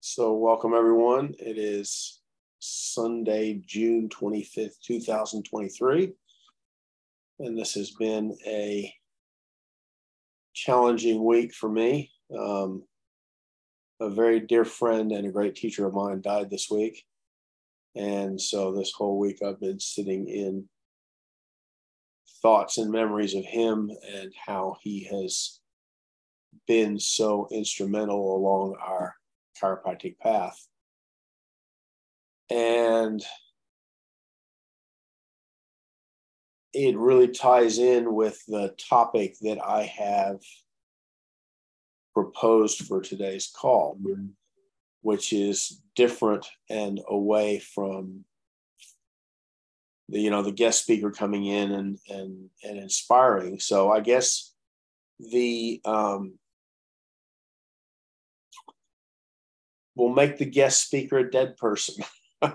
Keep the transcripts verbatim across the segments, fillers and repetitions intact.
So, welcome everyone. It is Sunday, June twenty-fifth, two thousand twenty-three. And this has been a challenging week for me. Um, a very dear friend and a great teacher of mine died this week. And so, this whole week I've been sitting in thoughts and memories of him and how he has been so instrumental along our chiropractic path. And it really ties in with the topic that I have proposed for today's call, mm-hmm. which is different and away from the, you know, the guest speaker coming in and and and inspiring. So I guess the um, we'll make the guest speaker a dead person.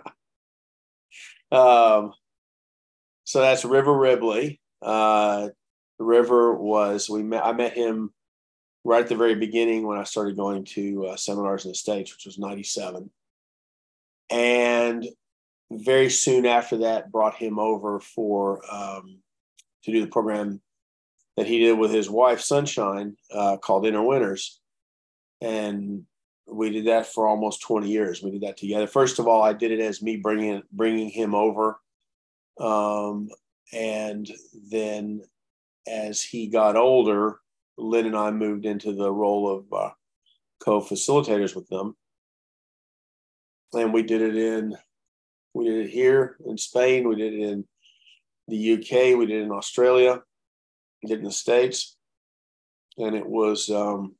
um, so that's River Ribley. Uh, River was we met. I met him right at the very beginning when I started going to uh, seminars in the States, which was ninety-seven, and very soon after that, brought him over for um, to do the program that he did with his wife Sunshine uh, called Inner Winters, and we did that for almost twenty years. We did that together. First of all, I did it as me bringing bringing him over, um, and then as he got older, Lynn and I moved into the role of uh, co-facilitators with them, and we did it in we did it here in Spain, we did it in the U K, we did it in Australia, we did it in the States, and it was um,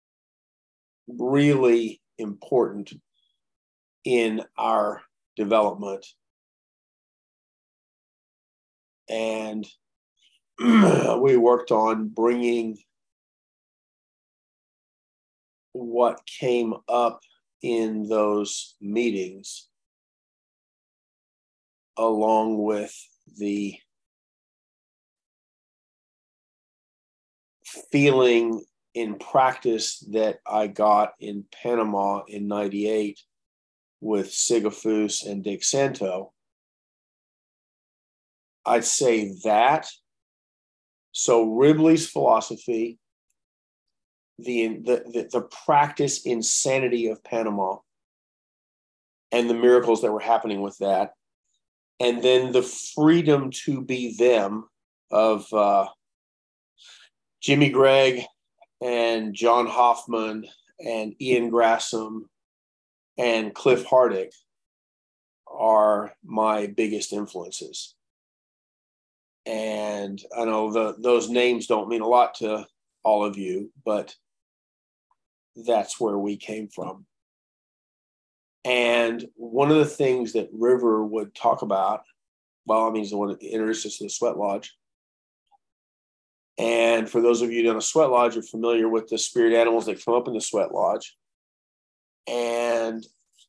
really important in our development. And we worked on bringing what came up in those meetings along with the feeling in practice that I got in Panama in ninety-eight with Sigafus and Dick Santo. I'd say that. So Ribley's philosophy, the, the, the, the practice insanity of Panama and the miracles that were happening with that, and then the freedom to be them of uh, Jimmy Gregg and John Hoffman and Ian Grassam and Cliff Hardick are my biggest influences. And I know the, those names don't mean a lot to all of you, but that's where we came from. And one of the things that River would talk about, well, I mean, he's the one that introduced us to the Sweat Lodge. And for those of you down a Sweat Lodge, you're familiar with the spirit animals that come up in the Sweat Lodge. And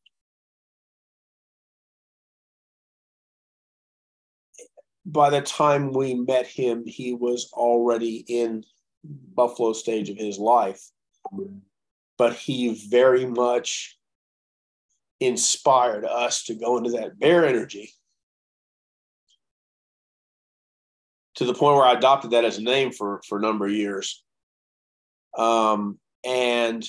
by the time we met him, he was already in Buffalo stage of his life. But he very much inspired us to go into that bear energy to the point where I adopted that as a name for, for a number of years. Um, and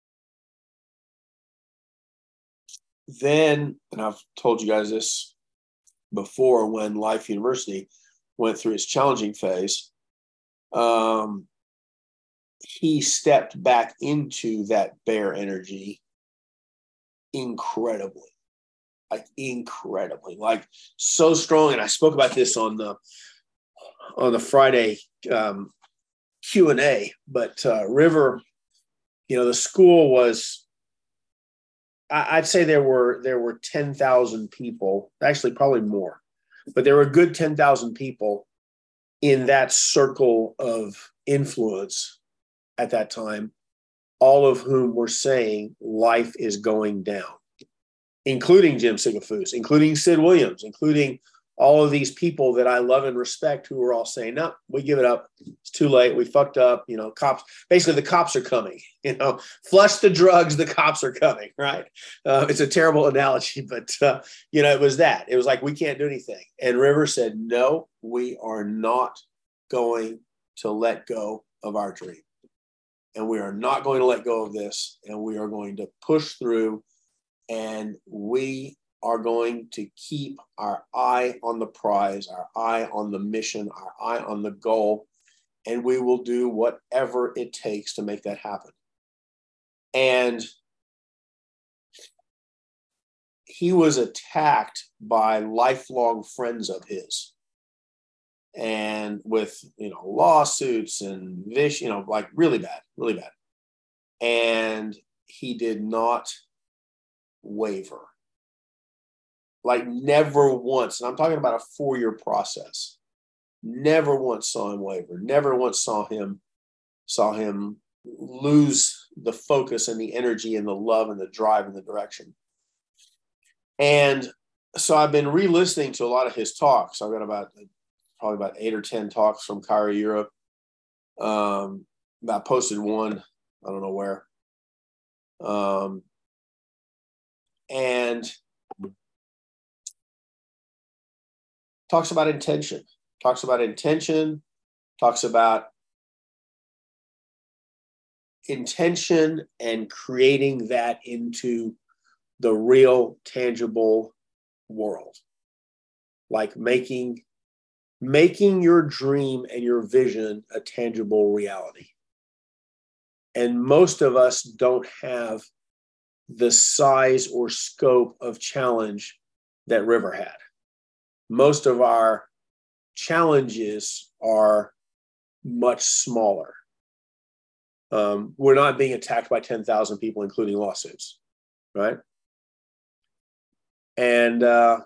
then, and I've told you guys this before, when Life University went through its challenging phase, um, he stepped back into that bear energy incredibly, like incredibly, like so strong. And I spoke about this on the on the Friday um, Q and A, but uh, River, you know, the school was, I, I'd say there were there were ten thousand people, actually probably more, but there were a good ten thousand people in that circle of influence at that time, all of whom were saying life is going down, including Jim Sigafus, including Sid Williams, including all of these people that I love and respect who are all saying, no, we give it up. It's too late. We fucked up. You know, cops, basically the cops are coming, you know, flush the drugs. The cops are coming. Right. Uh, it's a terrible analogy, but, uh, you know, it was that. It was like, we can't do anything. And River said, no, we are not going to let go of our dream. And we are not going to let go of this. And we are going to push through. And we are going to keep our eye on the prize, our eye on the mission, our eye on the goal, and we will do whatever it takes to make that happen. And he was attacked by lifelong friends of his, and with, you know, lawsuits and this, you know, like really bad, really bad. And he did not waver. Like never once, and I'm talking about a four-year process. Never once saw him waver. Never once saw him saw him lose the focus and the energy and the love and the drive and the direction. And so I've been re-listening to a lot of his talks. I've got about probably about eight or ten talks from Cairo, Europe. Um, I posted one, I don't know where. Um, and talks about intention, talks about intention, talks about intention and creating that into the real tangible world. Like making, making your dream and your vision a tangible reality. And most of us don't have the size or scope of challenge that River had. Most of our challenges are much smaller. Um, we're not being attacked by ten thousand people, including lawsuits, right? And uh,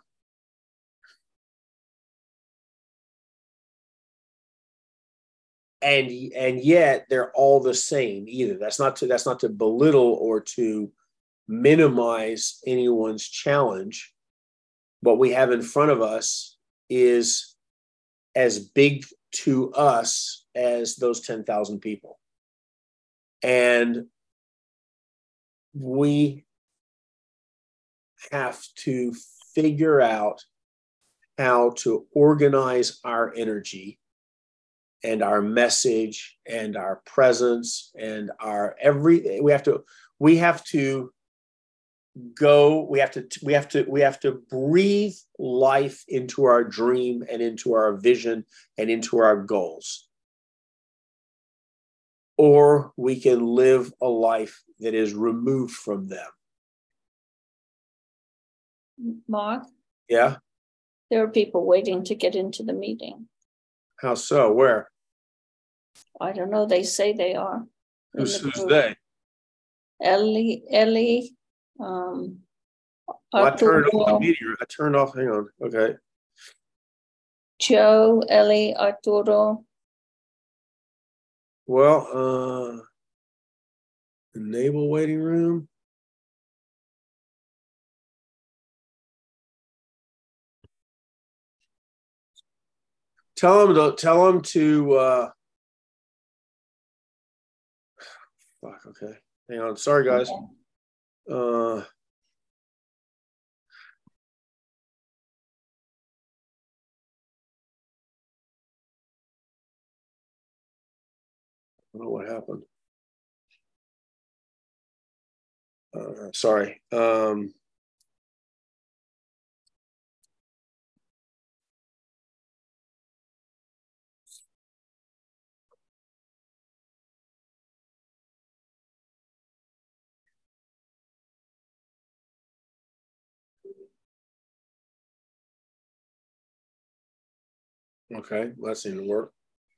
and and yet they're all the same. Either that's not to that's not to belittle or to minimize anyone's challenge. What we have in front of us is as big to us as those ten thousand people. And we have to figure out how to organize our energy and our message and our presence and our every, we have to, we have to go, we have to, we have to, we have to breathe life into our dream and into our vision and into our goals. Or we can live a life that is removed from them. Mark? Yeah? There are people waiting to get into the meeting. How so? Where? I don't know. They say they are. Who's, the who's they? Ellie, Ellie, um, well, I turned off the Arturo, meteor. I turned off, hang on. Okay. Joe, Ellie, Arturo. Well, uh, enable waiting room. Tell them to tell them to. Uh, fuck. Okay. Hang on. Sorry, guys. Okay. Uh, I don't know what happened. Uh, sorry. Um, okay. That seemed to work.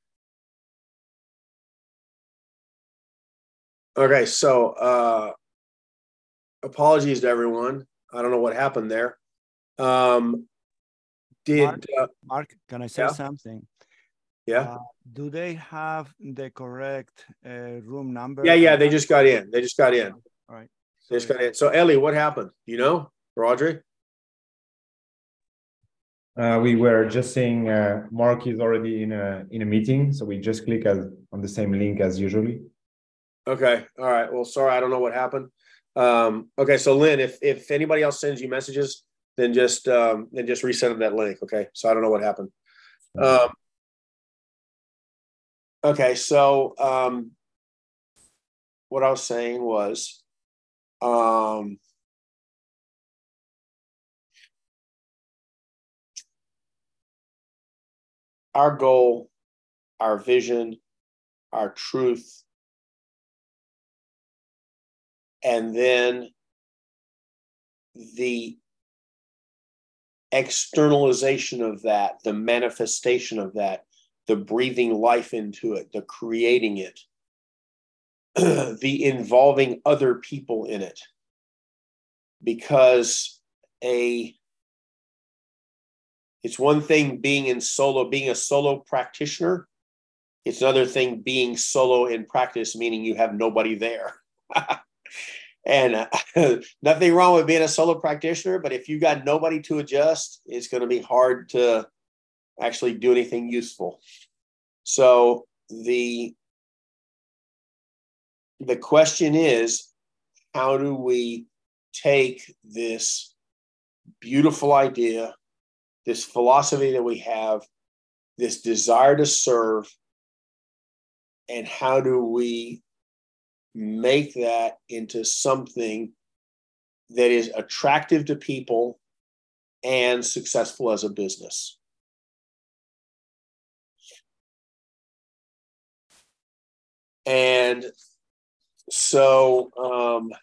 Okay. So, uh, apologies to everyone. I don't know what happened there. Um, did Mark, uh, Mark, can I say yeah? something? Yeah. Uh, do they have the correct uh, room number? Yeah, yeah. They just got in. They just got in. All right. They just got in. So, Ellie, what happened? You know, or Audrey? Uh, we were just saying uh, Mark is already in a in a meeting, so we just click as, on the same link as usually. Okay. All right. Well, sorry, I don't know what happened. Um, okay, so Lynn, if if anybody else sends you messages, then just um, then just resend them that link. Okay. So I don't know what happened. Um, okay. So um, what I was saying was, um, our goal, our vision, our truth, and then the externalization of that, the manifestation of that, the breathing life into it, the creating it, the involving other people in it. Because a it's one thing being in solo, being a solo practitioner. It's another thing being solo in practice, meaning you have nobody there. And uh, nothing wrong with being a solo practitioner, but if you got nobody to adjust, it's going to be hard to actually do anything useful. So the the question is, how do we take this beautiful idea, this philosophy that we have, this desire to serve, and how do we make that into something that is attractive to people and successful as a business? And so um,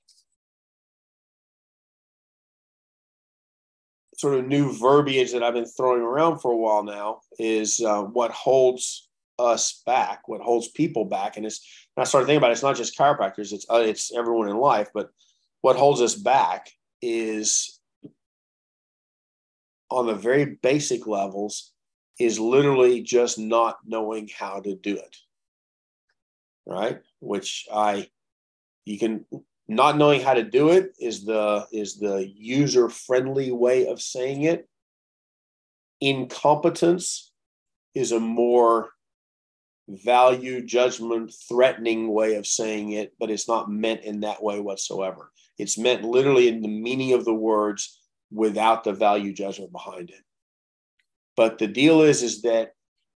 sort of new verbiage that I've been throwing around for a while now is uh, what holds us back, what holds people back. And it's, and I started thinking about it, it's not just chiropractors, it's, uh, it's everyone in life, but what holds us back is, on the very basic levels, is literally just not knowing how to do it. Right? Which I, you can, not knowing how to do it is the, is the user-friendly way of saying it. Incompetence is a more value, judgment, threatening way of saying it, but it's not meant in that way whatsoever. It's meant literally in the meaning of the words without the value judgment behind it. But the deal is, is that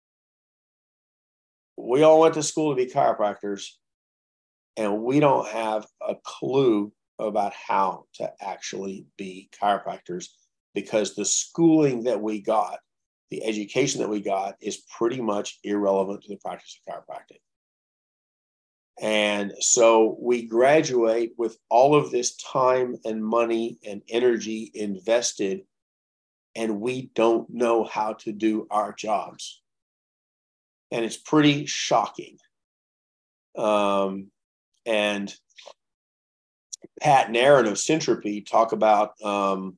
we all went to school to be chiropractors, and we don't have a clue about how to actually be chiropractors, because the schooling that we got, the education that we got, is pretty much irrelevant to the practice of chiropractic. And so we graduate with all of this time and money and energy invested, and we don't know how to do our jobs. And it's pretty shocking. Um, and Pat and Aaron of Syntropy talk about um,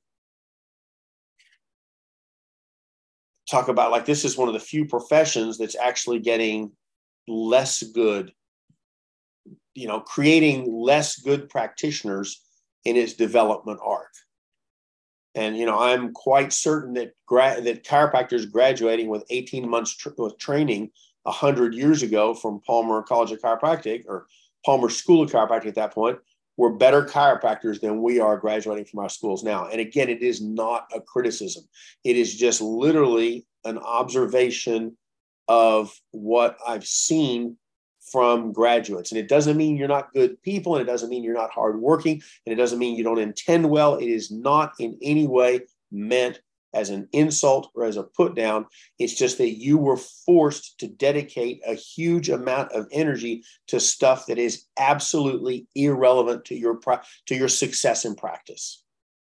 talk about like this is one of the few professions that's actually getting less good, you know, creating less good practitioners in its development arc. And, you know, I'm quite certain that gra- that chiropractors graduating with eighteen months tr- with training one hundred years ago from Palmer College of Chiropractic, or Palmer School of Chiropractic at that point, were better chiropractors than we are graduating from our schools now. And again, it is not a criticism. It is just literally an observation of what I've seen from graduates. And it doesn't mean you're not good people, and it doesn't mean you're not hardworking, and it doesn't mean you don't intend well. It is not in any way meant as an insult or as a put down. It's just that you were forced to dedicate a huge amount of energy to stuff that is absolutely irrelevant to your to your success in practice.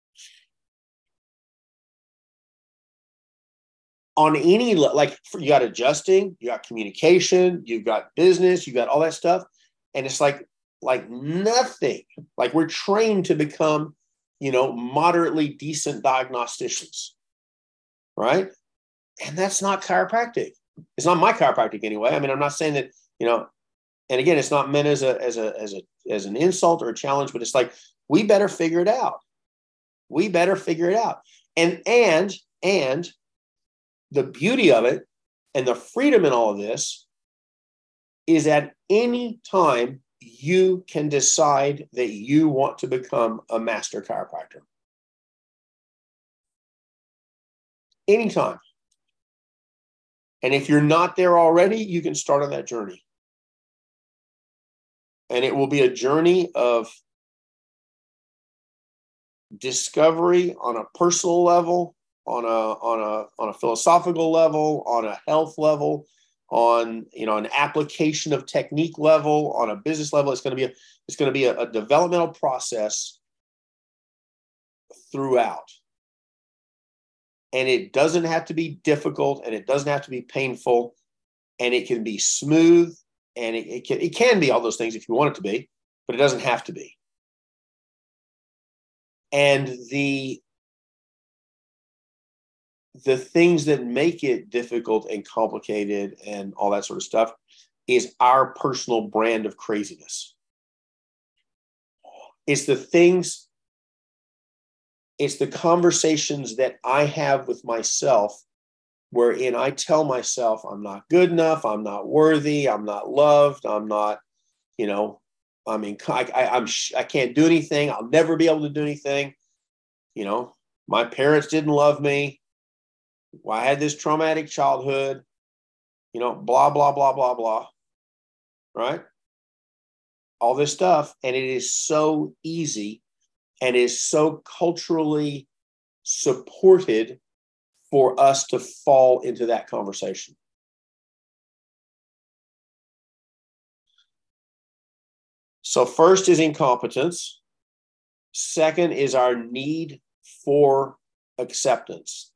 On any, like, you got adjusting, you got communication, you've got business, you got all that stuff. And it's like, like nothing, like we're trained to become, you know, moderately decent diagnosticians, right? And that's not chiropractic. It's not my chiropractic anyway. I mean, I'm not saying that, you know, and again, it's not meant as a, as a, as a, as an insult or a challenge, but it's like, we better figure it out. We better figure it out. And, and And the beauty of it and the freedom in all of this is at any time you can decide that you want to become a master chiropractor. Anytime. And if you're not there already, you can start on that journey. And it will be a journey of discovery on a personal level, on a on a on a philosophical level, on a health level, on you know an application of technique level, on a business level. It's going to be a, it's going to be a, a developmental process throughout. And it doesn't have to be difficult, and it doesn't have to be painful, and it can be smooth, and it, it can it can be all those things if you want it to be, but it doesn't have to be. And the the things that make it difficult and complicated and all that sort of stuff is our personal brand of craziness. It's the things, it's the conversations that I have with myself wherein I tell myself I'm not good enough, I'm not worthy, I'm not loved, I'm not, you know, I mean, I, I, I'm, I can't do anything. I'll never be able to do anything. You know, my parents didn't love me. Well, I had this traumatic childhood, you know, blah, blah, blah, blah, blah. Right? All this stuff. And it is so easy and is so culturally supported for us to fall into that conversation. So first is incompetence. Second is our need for acceptance.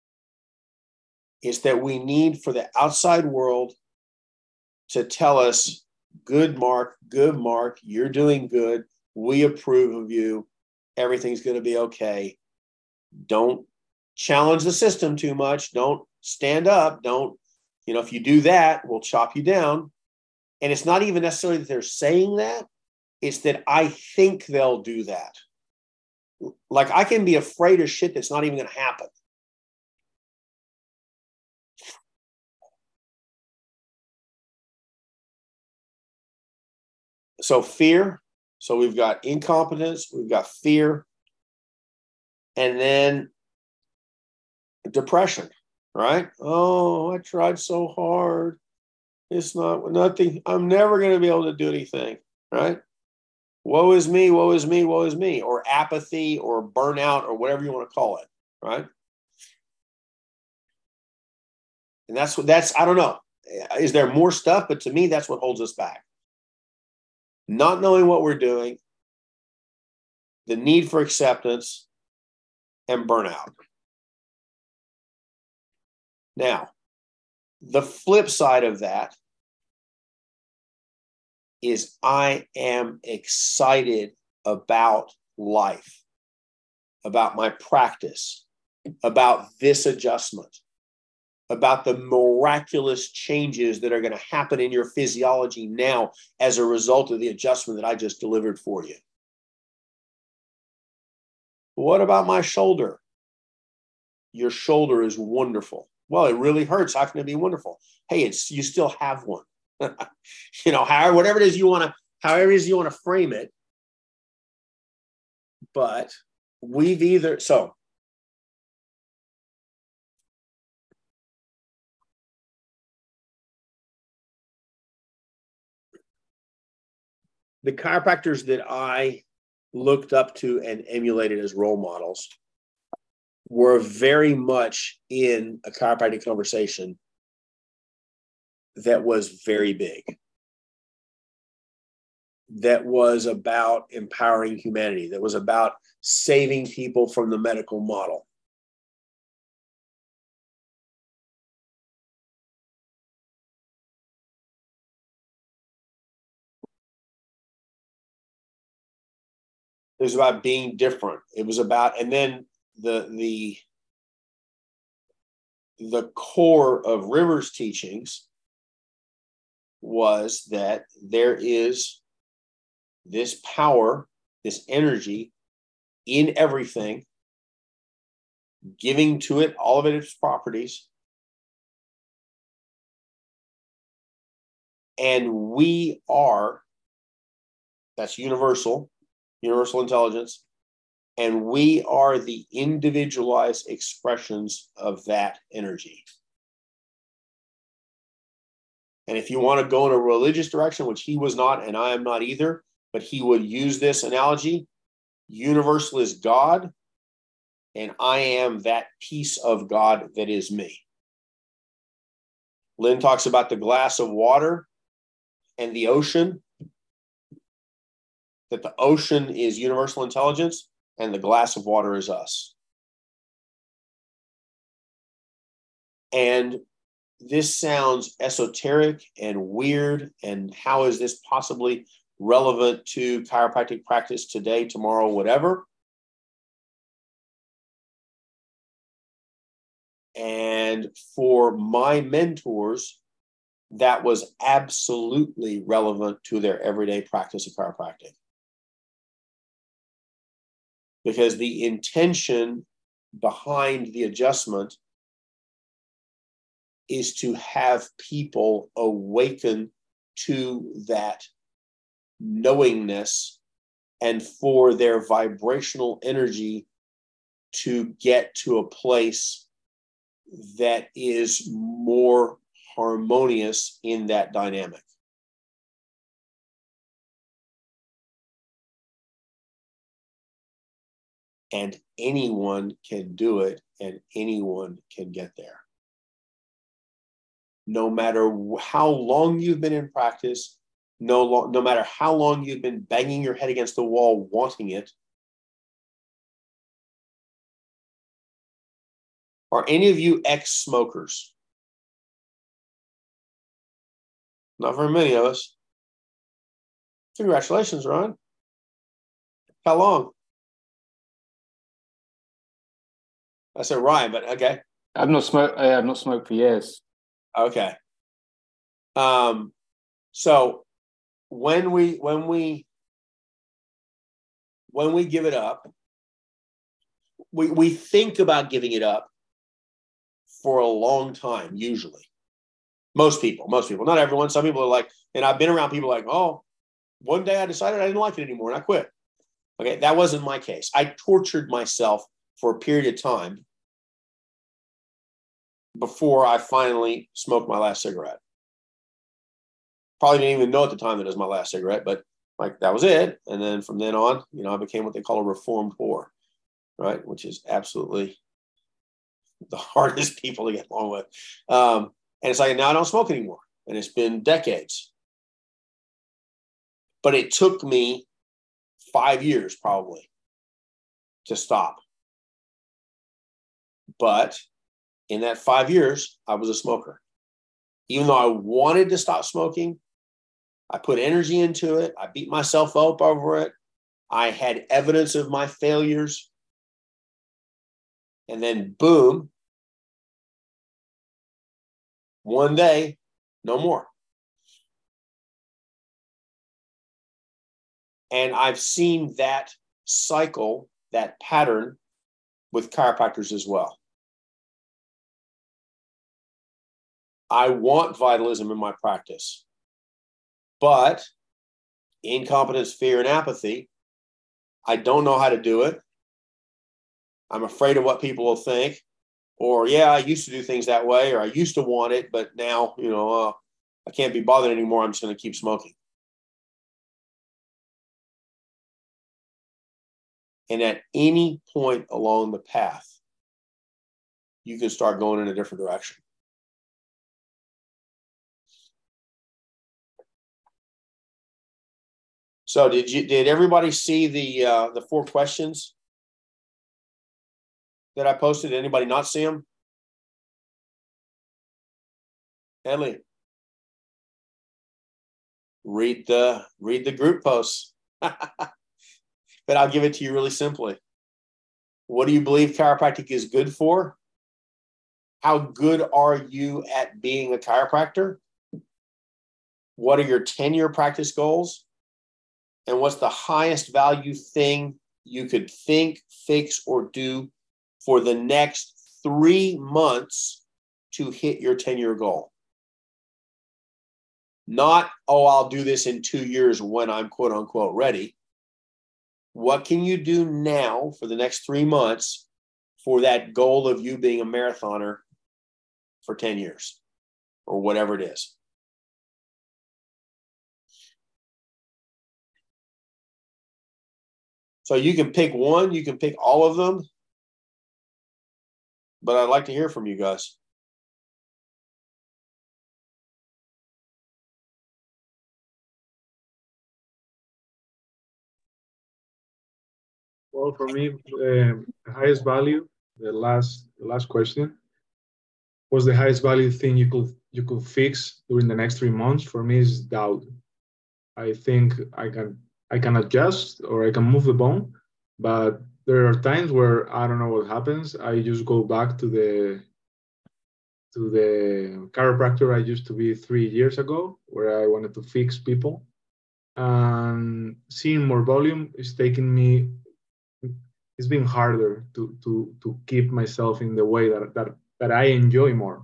It's that we need for the outside world to tell us, good, Mark, good, Mark, you're doing good. We approve of you. Everything's going to be okay. Don't challenge the system too much. Don't stand up. Don't, you know, if you do that, we'll chop you down. And it's not even necessarily that they're saying that. It's that I think they'll do that. Like I can be afraid of shit that's not even going to happen. So fear. So we've got incompetence, we've got fear, and then depression, right? Oh, I tried so hard. It's not nothing. I'm never going to be able to do anything, right? Woe is me, woe is me, woe is me, or apathy or burnout or whatever you want to call it, right? And that's what that's, I don't know. Is there more stuff? But to me, that's what holds us back. Not knowing what we're doing, the need for acceptance, and burnout. Now, the flip side of that is I am excited about life, about my practice, about this adjustment, about the miraculous changes that are going to happen in your physiology now as a result of the adjustment that I just delivered for you. What about my shoulder? Your shoulder is wonderful. Well, it really hurts. How can it be wonderful? Hey, it's you still have one. You know, however, whatever it is you want to, however it is you want to frame it. But we've either, so the chiropractors that I looked up to and emulated as role models were very much in a chiropractic conversation that was very big, that was about empowering humanity, that was about saving people from the medical model. It was about being different. It was about, and then the the the core of Rivers' teachings was that there is this power, this energy in everything giving to it all of its properties. And we are, that's universal, universal intelligence, and we are the individualized expressions of that energy. And if you want to go in a religious direction, which he was not, and I am not either, but he would use this analogy, universal is God, and I am that piece of God that is me. Lynn talks about the glass of water and the ocean, that the ocean is universal intelligence and the glass of water is us. And this sounds esoteric and weird, and how is this possibly relevant to chiropractic practice today, tomorrow, whatever? And for my mentors, that was absolutely relevant to their everyday practice of chiropractic. Because the intention behind the adjustment is to have people awaken to that knowingness and for their vibrational energy to get to a place that is more harmonious in that dynamic. And anyone can do it, and anyone can get there. No matter how long you've been in practice, no, lo- no matter how long you've been banging your head against the wall wanting it, are any of you ex-smokers? Not very many of us. Congratulations, Ron. How long? I said Ryan, but okay. I've not smoked. I've not smoked for years. Okay. Um, so when we when we when we give it up, we we think about giving it up for a long time, usually. Most people, most people, not everyone. Some people are like, and I've been around people like, oh, one day I decided I didn't like it anymore and I quit. Okay, that wasn't my case. I tortured myself for a period of time before I finally smoked my last cigarette. Probably didn't even know at the time that it was my last cigarette, but like that was it. And then from then on, you know, I became what they call a reformed whore, right? Which is absolutely the hardest people to get along with. Um, and it's like, now I don't smoke anymore. And it's been decades. But it took me five years probably to stop. But in that five years, I was a smoker. Even though I wanted to stop smoking, I put energy into it. I beat myself up over it. I had evidence of my failures. And then boom, one day, no more. And I've seen that cycle, that pattern with chiropractors as well. I want vitalism in my practice, but incompetence, fear, and apathy, I don't know how to do it. I'm afraid of what people will think. Or, yeah, I used to do things that way, or I used to want it, but now, you know, uh, I can't be bothered anymore. I'm just going to keep smoking. And at any point along the path, you can start going in a different direction. So did you did everybody see the uh, the four questions that I posted? Did anybody not see them? Ellie, read the read the group posts. But I'll give it to you really simply. What do you believe chiropractic is good for? How good are you at being a chiropractor? What are your ten-year practice goals? And what's the highest value thing you could think, fix, or do for the next three months to hit your ten-year goal. Not, oh, I'll do this in two years when I'm quote unquote ready. What can you do now for the next three months for that goal of you being a marathoner for ten years or whatever it is? So you can pick one, you can pick all of them, but I'd like to hear from you guys. Well, for me, um, the highest value, the last the last question, was the highest value thing you could you could fix during the next three months. For me, is doubt. I think I can I can adjust or I can move the bone, but there are times where I don't know what happens. I just go back to the to the chiropractor I used to be three years ago, where I wanted to fix people, and seeing more volume is taking me. It's been harder to to to keep myself in the way that that that I enjoy more.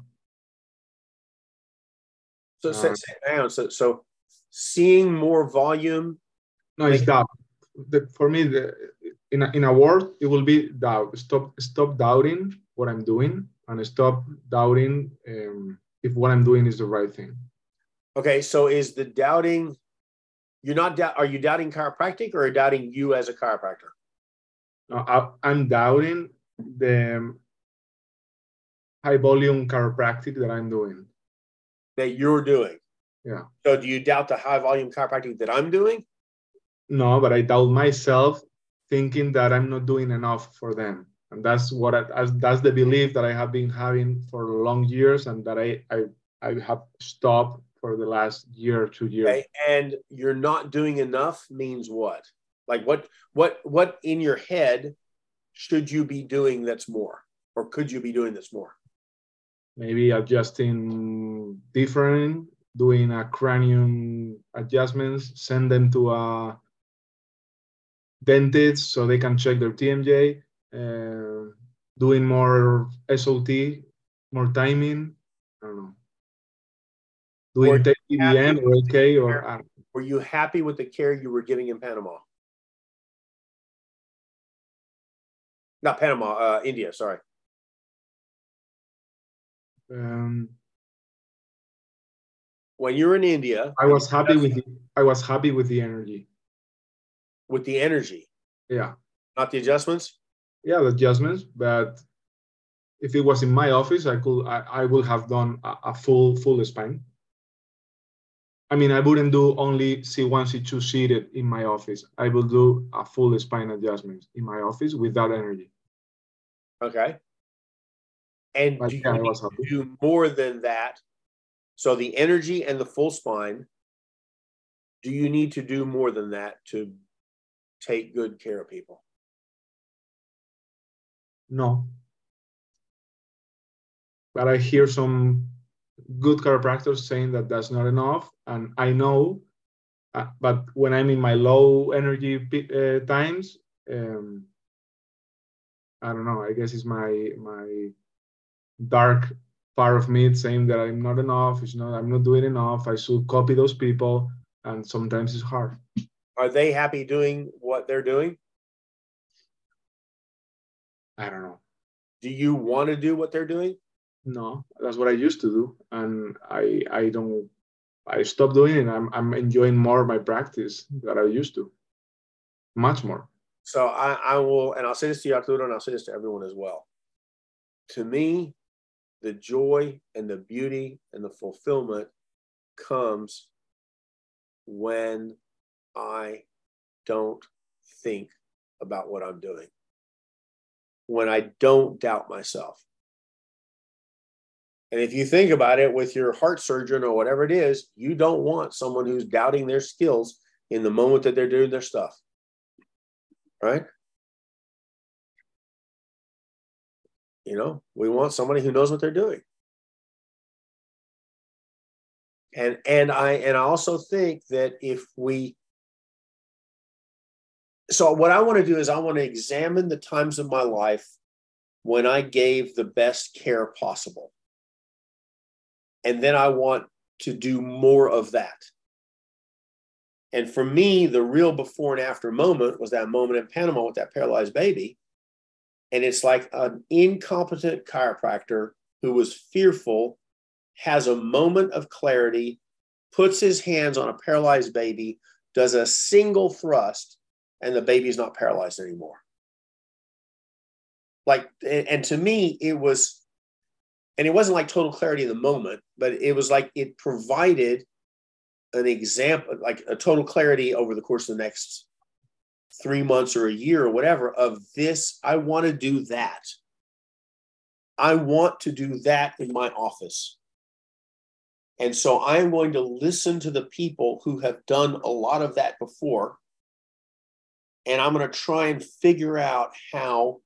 So, Uh, say, say, hang on. So, so seeing more volume. no, it's Like- doubt. The, for me, the, in a, in a word, it will be doubt. Stop stop doubting what I'm doing, and stop doubting um, if what I'm doing is the right thing. Okay, so is the doubting? You're not doubt. Are you doubting chiropractic or doubting you as a chiropractor? No, I, I'm doubting the high volume chiropractic that I'm doing. That you're doing. Yeah. So do you doubt the high volume chiropractic that I'm doing? No, but I doubt myself, thinking that I'm not doing enough for them, and that's what I, that's the belief that I have been having for long years, and that I I, I have stopped for the last year or two years. Okay, and you're not doing enough means what? Like what what what in your head should you be doing that's more, or could you be doing that's more? Maybe adjusting different, doing a cranium adjustments, send them to a dentist so they can check their T M J, uh, doing more S O T, more timing. I don't know. Were Doing you T D M happy or with A K or care? I don't know. Were you happy with the care you were giving in Panama? Not Panama, uh, India. Sorry. Um, When you were in India, I was happy with the, I was happy with the energy. with the energy, Yeah, not the adjustments. yeah, the adjustments. But if it was in my office, I could, I, I would have done a, a full full spine. I mean, I wouldn't do only C one, C two seated in my office. I will do a full spine adjustment in my office with that energy. Okay. And But do yeah, I you need was to happy. do more than that? So the energy and the full spine, do you need to do more than that to take good care of people? No. But I hear some good chiropractors saying that that's not enough. And I know, uh, but when I'm in my low energy uh, times, um, I don't know, I guess it's my, my dark part of me saying that I'm not enough. It's not, I'm not doing enough. I should copy those people. And sometimes it's hard. Are they happy doing what they're doing? I don't know. Do you want to do what they're doing? No, that's what I used to do. And I, I don't, I stopped doing it. I'm, I'm enjoying more my practice that I used to, much more. So I, I will, and I'll say this to you, Arturo, and I'll say this to everyone as well. To me, the joy and the beauty and the fulfillment comes when I don't think about what I'm doing, when I don't doubt myself. And if you think about it with your heart surgeon or whatever it is, you don't want someone who's doubting their skills in the moment that they're doing their stuff. Right? You know, we want somebody who knows what they're doing. And and I and I also think that if we so what I want to do is I want to examine the times of my life when I gave the best care possible. And then I want to do more of that. And for me, the real before and after moment was that moment in Panama with that paralyzed baby. And it's like an incompetent chiropractor who was fearful has a moment of clarity, puts his hands on a paralyzed baby, does a single thrust, and the baby's not paralyzed anymore. Like, and to me, it was, and it wasn't like total clarity in the moment, but it was like it provided an example, like a total clarity over the course of the next three months or a year or whatever of this. I want to do that. I want to do that in my office. And so I'm going to listen to the people who have done a lot of that before. And I'm going to try and figure out how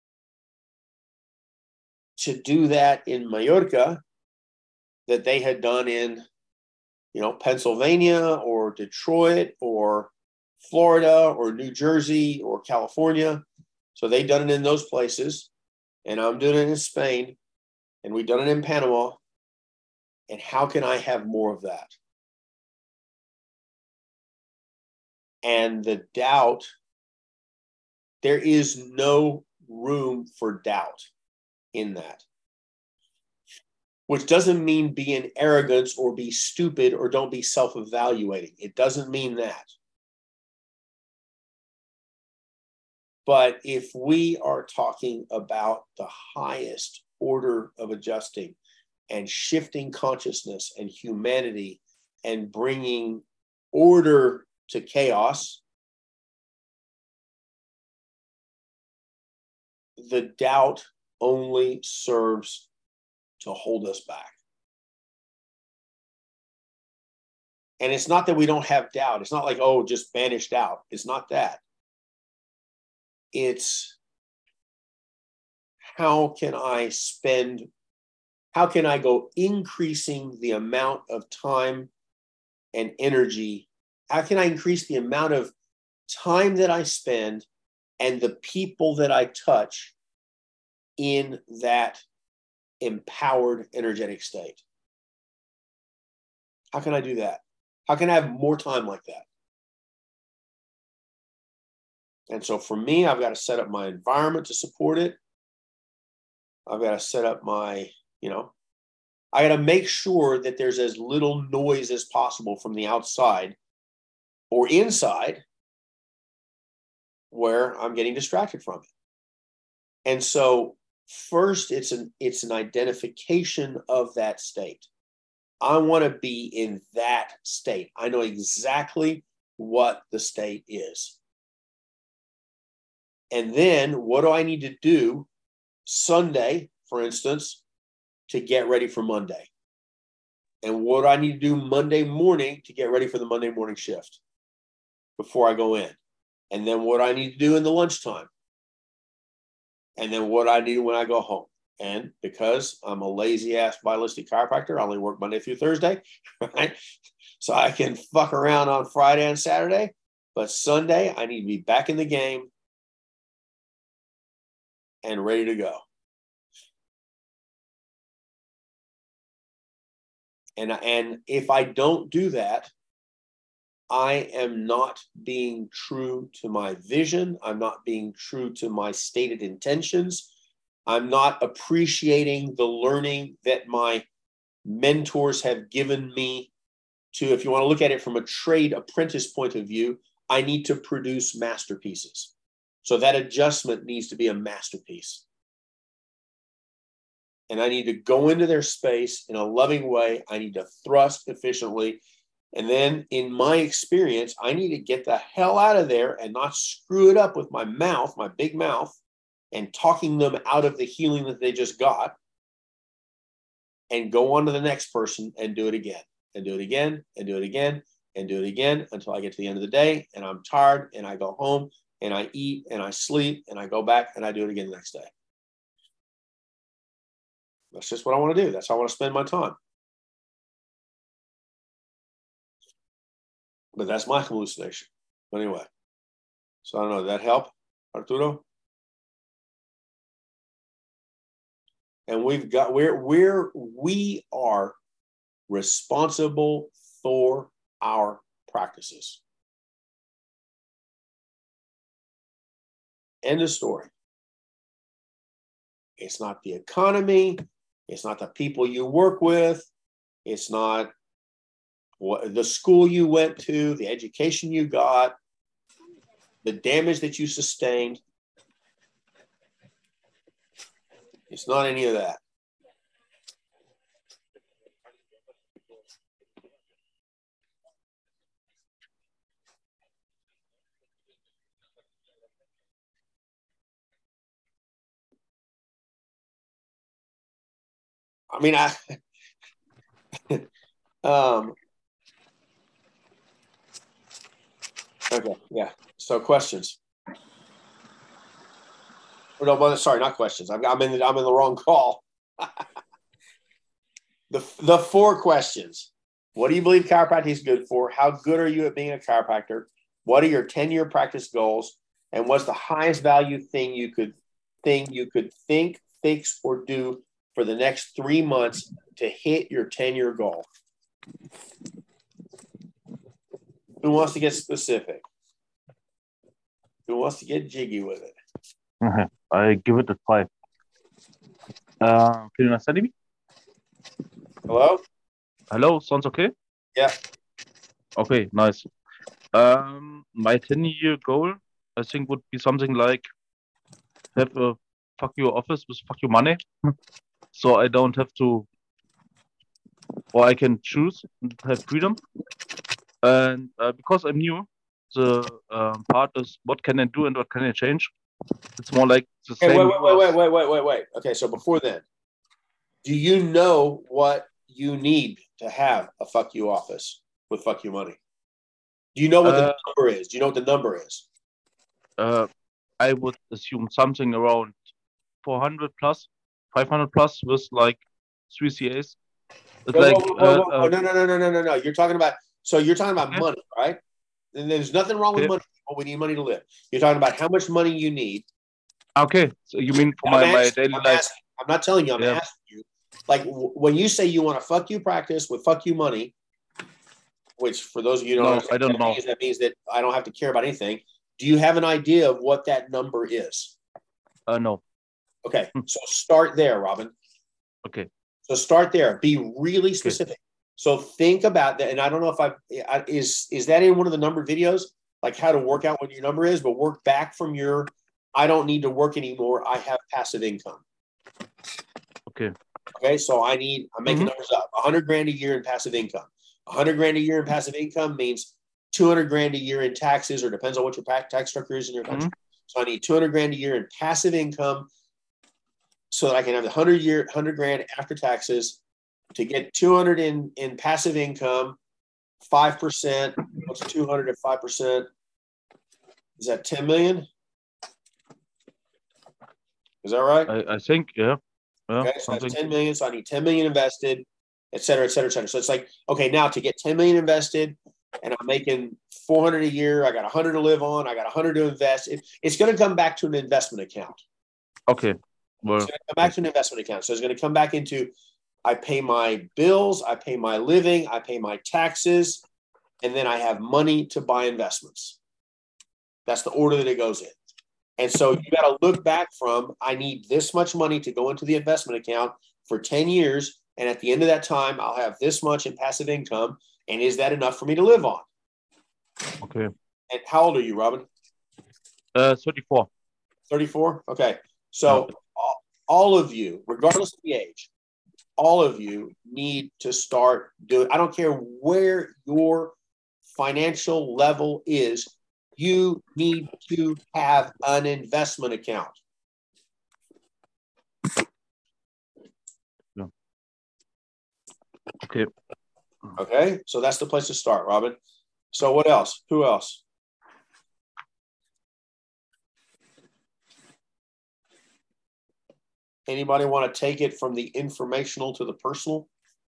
to do that in Mallorca that they had done in, you know, Pennsylvania or Detroit or Florida or New Jersey or California. So they've done it in those places. And I'm doing it in Spain. And we've done it in Panama. And how can I have more of that? And the doubt, there is no room for doubt in that. Which doesn't mean be in arrogance or be stupid or don't be self-evaluating. It doesn't mean that. But if we are talking about the highest order of adjusting and shifting consciousness and humanity and bringing order to chaos, the doubt only serves to hold us back. And it's not that we don't have doubt. It's not like, oh, just banish doubt. It's not that. It's how can I spend, how can I go increasing the amount of time and energy? How can I increase the amount of time that I spend and the people that I touch in that empowered energetic state? How can I do that? How can I have more time like that? And so for me, I've got to set up my environment to support it. I've got to set up my, you know, I got to make sure that there's as little noise as possible from the outside or inside where I'm getting distracted from it. And so first, it's an it's an identification of that state. I want to be in that state. I know exactly what the state is. And then what do I need to do Sunday, for instance, to get ready for Monday? And what do I need to do Monday morning to get ready for the Monday morning shift before I go in? And then what I need to do in the lunchtime? And then what I need when I go home. And because I'm a lazy ass bialistic chiropractor, I only work Monday through Thursday, right? So I can fuck around on Friday and Saturday, but Sunday I need to be back in the game and ready to go. And, and if I don't do that, I am not being true to my vision. I'm not being true to my stated intentions. I'm not appreciating the learning that my mentors have given me to, if you want to look at it from a trade apprentice point of view, I need to produce masterpieces. So that adjustment needs to be a masterpiece. And I need to go into their space in a loving way. I need to thrust efficiently. And then in my experience, I need to get the hell out of there and not screw it up with my mouth, my big mouth, and talking them out of the healing that they just got, and go on to the next person and do it again, and do it again, and do it again, and do it again until I get to the end of the day and I'm tired and I go home and I eat and I sleep and I go back and I do it again the next day. That's just what I want to do. That's how I want to spend my time. But that's my hallucination. But anyway, so I don't know. Did that help, Arturo? And we've got we're we're we are responsible for our practices. End of story. It's not the economy. It's not the people you work with. It's not what, the school you went to, the education you got, the damage that you sustained. It's not any of that. I mean, I, um, okay, yeah. So questions. Or no, well, sorry, not questions. I'm, I'm in the, I'm in the wrong call. the, the four questions. What do you believe chiropractic is good for? How good are you at being a chiropractor? What are your ten-year practice goals? And what's the highest value thing you could thing you could think, fix, or do for the next three months to hit your ten-year goal? Who wants to get specific? Who wants to get jiggy with it? I give it a five. Uh, can you understand me? Hello? Hello, sounds okay? Yeah. Okay, nice. Um, my ten-year goal, I think, would be something like have a fuck your office with fuck your money. So I don't have to, or I can choose and have freedom. And uh, because I'm new, the um, part is what can I do and what can I change. It's more like the Okay, same. wait, wait, wait, wait, wait, wait, wait. Okay, so before then, do you know what you need to have a fuck you office with fuck you money? Do you know what the Uh, number is? Do you know what the number is? uh, I would assume something around four hundred plus, five hundred plus with like three C As. It's Whoa, like, whoa, whoa, uh, whoa, whoa. uh, No, no, no, no, no, no, no. You're talking about, so you're talking about okay, money, right? And there's nothing wrong with okay, money. But we need money to live. You're talking about how much money you need. okay. So you mean for I'm my, my asking, daily I'm life? asking. I'm not telling you, I'm Yeah. asking you. Like w- when you say you want to fuck you practice with fuck you money, which for those of you who don't No, understand I don't what that know. means, that means that I don't have to care about anything. Do you have an idea of what that number is? Uh, no. Okay, so start there, Robin. Okay, So start there. Be really okay. specific. So think about that. And I don't know if I've I, is is that in one of the number videos, like how to work out what your number is, but work back from your I don't need to work anymore. I have passive income. Okay. Okay, so I need I'm making Mm-hmm. numbers up. A hundred grand a year in passive income. A hundred grand a year in passive income means two hundred grand a year in taxes, or depends on what your tax structure is in your country. Mm-hmm. So I need two hundred grand a year in passive income, so that I can have the hundred year hundred grand after taxes. To get two hundred in in passive income, five percent. What's two hundred at five percent? Is that ten million? Is that right? I, I think, yeah. Yeah, Okay, so that's something. ten million. So I need ten million invested, et cetera, et cetera, et cetera. So it's like, okay, now to get ten million invested, and I'm making four hundred a year. I got one hundred to live on. I got one hundred to invest. It, it's going to come back to an investment account. Okay. Well, It's going to come back to an investment account. So it's going to come back into I pay my bills, I pay my living, I pay my taxes, and then I have money to buy investments. That's the order that it goes in. And so you got to look back from, I need this much money to go into the investment account for ten years. And at the end of that time, I'll have this much in passive income. And is that enough for me to live on? okay. And how old are you, Robin? Uh, thirty-four. thirty-four? Okay. Yeah. So all, all of you, regardless of the age, all of you need to start doing, I don't care where your financial level is, you need to have an investment account. Yeah. Okay. Okay, so that's the place to start, Robin. So what else? Who else? Anybody want to take it from the informational to the personal?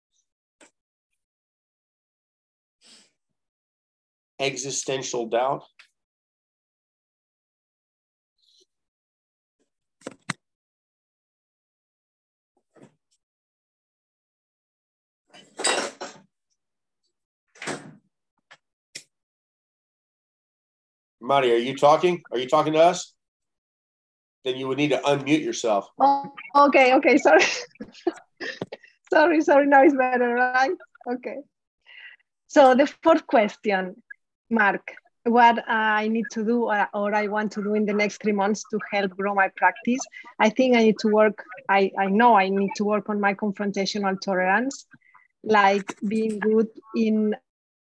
Existential doubt. Marty, are you talking? Are you talking to us? Then you would need to unmute yourself. Oh, okay, okay, sorry. sorry, sorry, now it's better, right? Okay. So the fourth question, Mark, what I need to do or, or I want to do in the next three months to help grow my practice. I think I need to work, I, I know I need to work on my confrontational tolerance, like being good in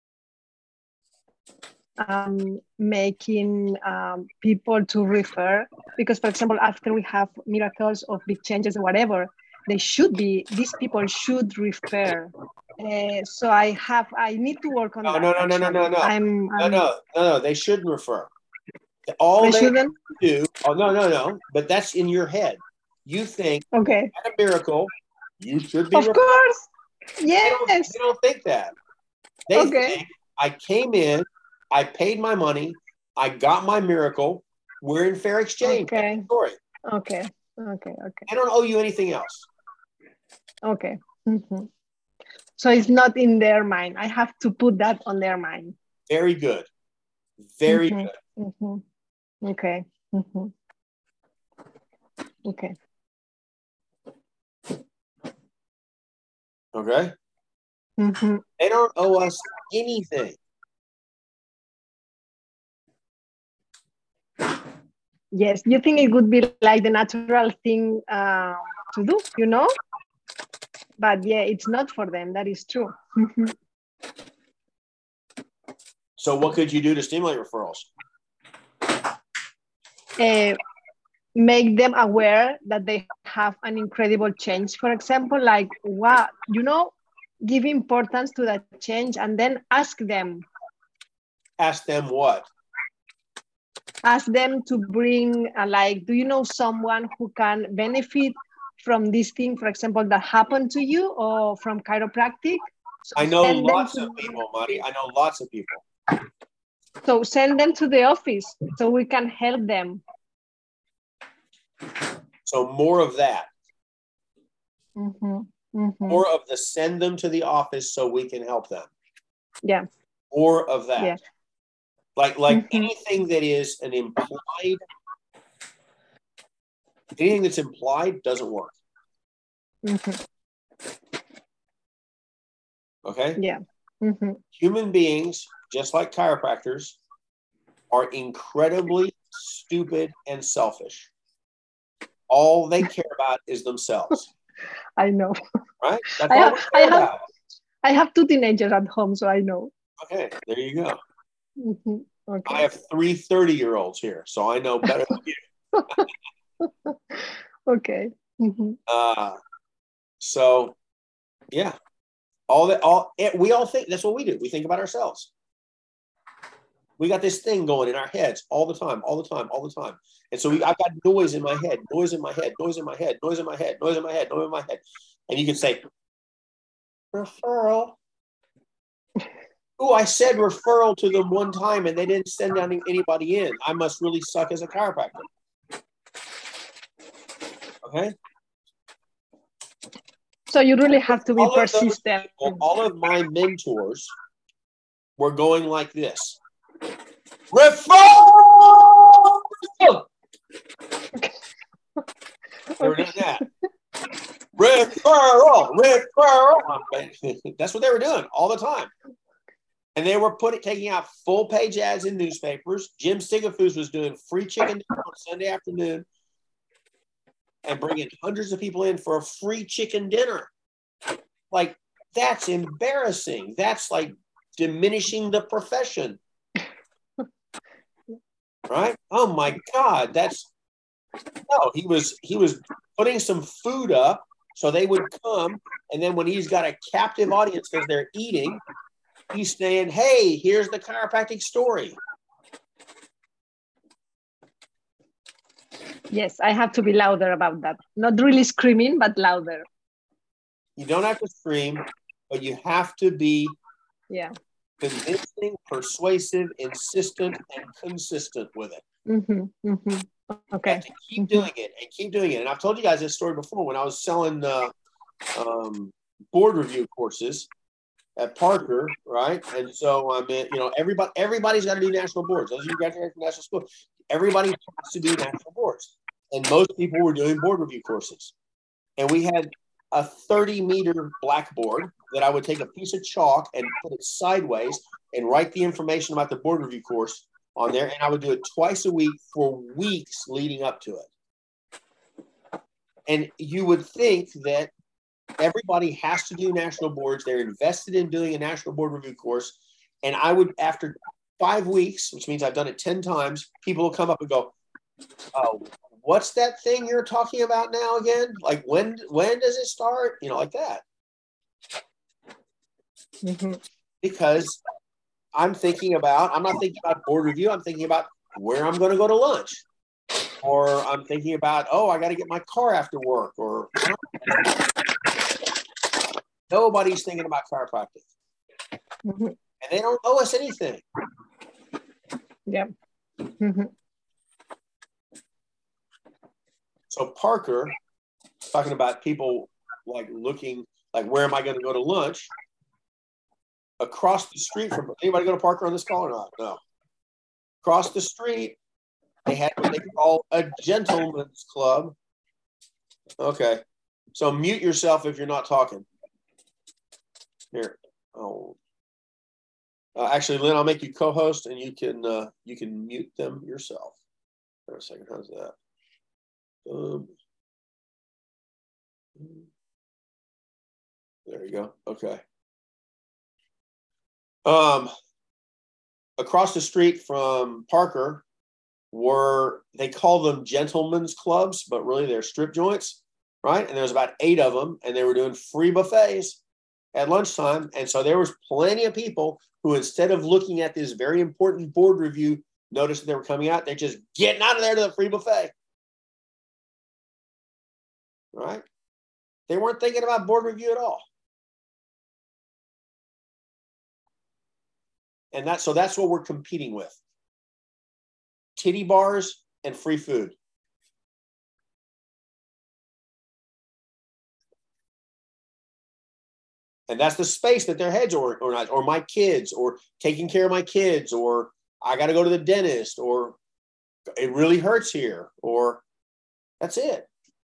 um, making um, people to refer. Because for example, after we have miracles of big changes or whatever, they should be, these people should refer. Uh, so I have, I need to work on No, that. no, no, no, no, no, no. I'm, No, I'm, no, no, no. They shouldn't refer. All they they shouldn't? do. Oh, no, no, no. But that's in your head. You think Okay. at a miracle, you should be. Of referred. course. They Yes. don't, they don't think that. They Okay. think I came in, I paid my money, I got my miracle. We're in fair exchange. Okay. That's the story. Okay. Okay. Okay. I don't owe you anything else. Okay. Mm-hmm. So it's not in their mind. I have to put that on their mind. Very good. Very mm-hmm. good. Mm-hmm. Okay. Mm-hmm. Okay. Okay. Mm-hmm. They don't owe us anything. Yes, you think it would be like the natural thing uh, to do, you know? But yeah, it's not for them. That is true. So what could you do to stimulate referrals? Uh, make them aware that they have an incredible change. For example, like, what, you know, give importance to that change and then ask them. Ask them what? Ask them to bring, uh, like, do you know someone who can benefit from this thing, for example, that happened to you or from chiropractic? So I know send them lots to- of people, Marty. I know lots of people. So send them to the office so we can help them. So more of that. Mm-hmm. Mm-hmm. More of the send them to the office so we can help them. Yeah. More of that. Yeah. Like, like Mm-hmm. anything that is an implied, anything that's implied doesn't work. Mm-hmm. Okay? Yeah. Mm-hmm. Human beings, just like chiropractors, are incredibly stupid and selfish. All they care about is themselves. I know. Right? That's I all have, they I care have, about. I have two teenagers at home, so I know. Okay, there you go. Mm-hmm. Okay. I have three thirty-year-olds here, so I know better than you. Okay. Mm-hmm. Uh, so, yeah. All that, all it, we all think, that's what we do. We think about ourselves. We got this thing going in our heads all the time, all the time, all the time. And so we, I've got noise in my head, noise in my head, noise in my head, noise in my head, noise in my head, noise in my head. And you can say, referral. Oh, I said referral to them one time and they didn't send down anybody in. I must really suck as a chiropractor. Okay? So you really have to be all persistent. Of those people, all of my mentors were going like this. Referral! They were doing that. Referral, referral. That's what they were doing all the time. And they were putting taking out full page ads in newspapers. Jim Stigafoos was doing free chicken dinner on Sunday afternoon and bringing hundreds of people in for a free chicken dinner. Like, that's embarrassing. That's like diminishing the profession. Right? Oh my God, that's no, he was he was putting some food up so they would come, and then when he's got a captive audience because they're eating, he's saying, hey, here's the chiropractic story. Yes, I have to be louder about that. Not really screaming, but louder. You don't have to scream, but you have to be Yeah. convincing, persuasive, insistent, and consistent with it. Mm-hmm, mm-hmm. Okay. You have to keep mm-hmm. doing it and keep doing it. And I've told you guys this story before when I was selling uh, um, board review courses. at Parker, right? And so I mean, you know, everybody, everybody's got to do national boards. Those of you graduating from national school, everybody has to do national boards. And most people were doing board review courses. And we had a thirty meter blackboard that I would take a piece of chalk and put it sideways and write the information about the board review course on there. And I would do it twice a week for weeks leading up to it. And you would think that everybody has to do national boards. They're invested in doing a national board review course. And I would, after five weeks, which means I've done it ten times, people will come up and go, oh, what's that thing you're talking about now again? Like when, when does it start? You know, like that. Mm-hmm. Because I'm thinking about, I'm not thinking about board review. I'm thinking about where I'm going to go to lunch. Or I'm thinking about, oh, I got to get my car after work. Or nobody's thinking about chiropractic. Mm-hmm. And they don't owe us anything. Yeah. Mm-hmm. So Parker, talking about people like looking, like where am I going to go to lunch? Across the street from, anybody go to Parker on this call or not? No. Across the street, they had what they call a gentleman's club. Okay. So mute yourself if you're not talking. Here. Oh. Uh, actually, Lynn, I'll make you co-host and you can uh, you can mute them yourself. Wait a second. How's that? Um, there you go. Okay. Um, across the street from Parker were, they call them gentlemen's clubs, but really they're strip joints, right? And there was about eight of them, and they were doing free buffets at lunchtime. And so there was plenty of people who, instead of looking at this very important board review notice that they were coming out, they're just getting out of there to the free buffet. Right? They weren't thinking about board review at all. And that, so that's what we're competing with. Titty bars and free food. And that's the space that their heads are, or not, or my kids, or taking care of my kids, or I got to go to the dentist, or it really hurts here, or that's it.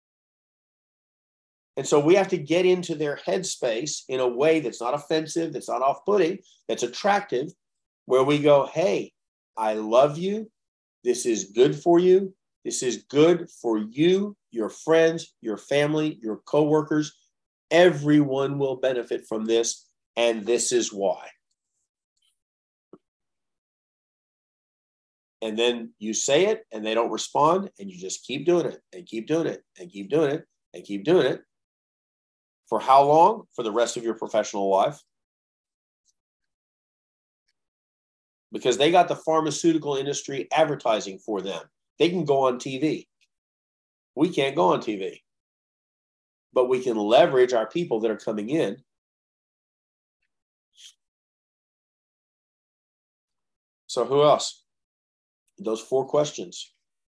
And so we have to get into their headspace in a way that's not offensive, that's not off-putting, that's attractive, where we go, hey, I love you. This is good for you. This is good for you, your friends, your family, your coworkers. Everyone will benefit from this, and this is why. And then you say it, and they don't respond, and you just keep doing it, and keep doing it, and keep doing it, and keep doing it. For how long? For the rest of your professional life. Because they got the pharmaceutical industry advertising for them. They can go on T V. We can't go on T V. But we can leverage our people that are coming in. So who else? Those four questions.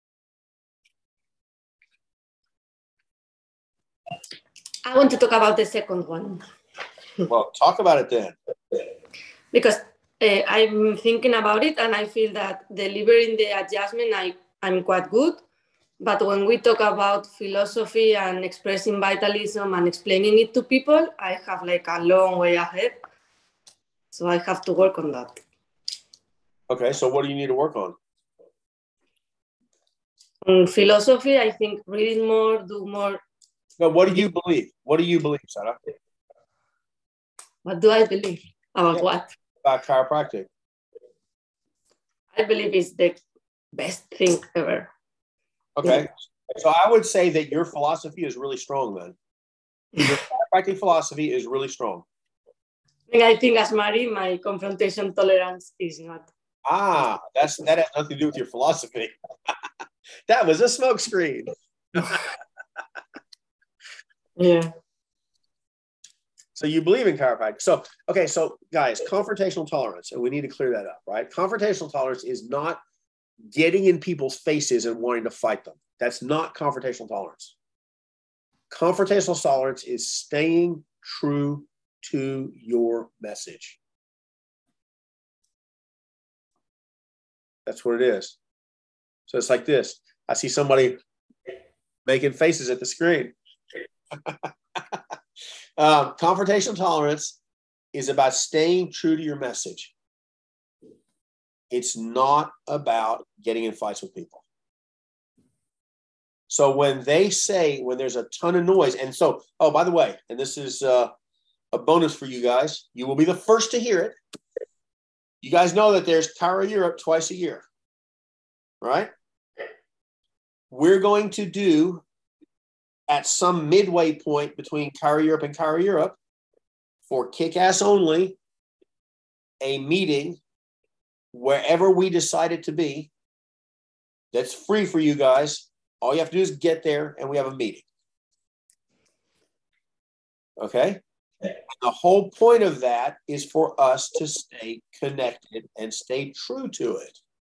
I want to talk about the second one. Well, talk about it then. Because uh, I'm thinking about it and I feel that delivering the adjustment, I, I'm quite good. But when we talk about philosophy and expressing vitalism and explaining it to people, I have like a long way ahead. So I have to work on that. Okay, so what do you need to work on? On philosophy, I think reading more, do more. No, what do you believe? What do you believe, Sarah? What do I believe? About Yeah. what? About chiropractic. I believe it's the best thing ever. Okay. So I would say that your philosophy is really strong then. Your chiropractic philosophy is really strong. And I think as Mari, my confrontation tolerance is not. Ah, that's that has nothing to do with your philosophy. That was a smoke screen. Yeah. So you believe in chiropractic. So, okay, so guys, confrontational tolerance, and we need to clear that up, right? Confrontational tolerance is not getting in people's faces and wanting to fight them. That's not confrontational tolerance. Confrontational tolerance is staying true to your message. That's what it is. So it's like this. I see somebody making faces at the screen. um, confrontational tolerance is about staying true to your message. It's not about getting in fights with people. So when they say, when there's a ton of noise, and so, oh, by the way, and this is uh, a bonus for you guys, you will be the first to hear it. You guys know that there's Chiro Europe twice a year, right? We're going to do, at some midway point between Chiro Europe and Chiro Europe, for Kick-Ass only, a meeting wherever we decide it to be, that's free for you guys. All you have to do is get there and we have a meeting. Okay? And the whole point of that is for us to stay connected and stay true to it.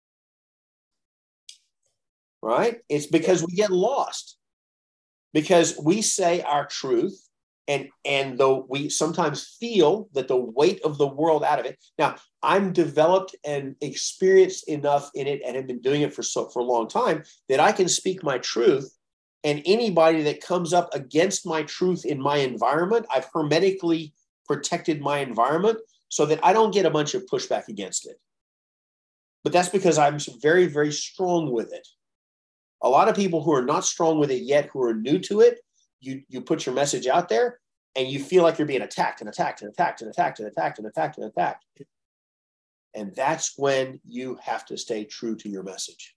Right? It's because we get lost. Because we say our truth, and, and though we sometimes feel that the weight of the world out of it. Now, I'm developed and experienced enough in it and have been doing it for so for a long time that I can speak my truth, and anybody that comes up against my truth in my environment, I've hermetically protected my environment so that I don't get a bunch of pushback against it. But that's because I'm very, very strong with it. A lot of people who are not strong with it yet, who are new to it, you, you put your message out there and you feel like you're being attacked and attacked and attacked and attacked and attacked and attacked and attacked. And that's when you have to stay true to your message.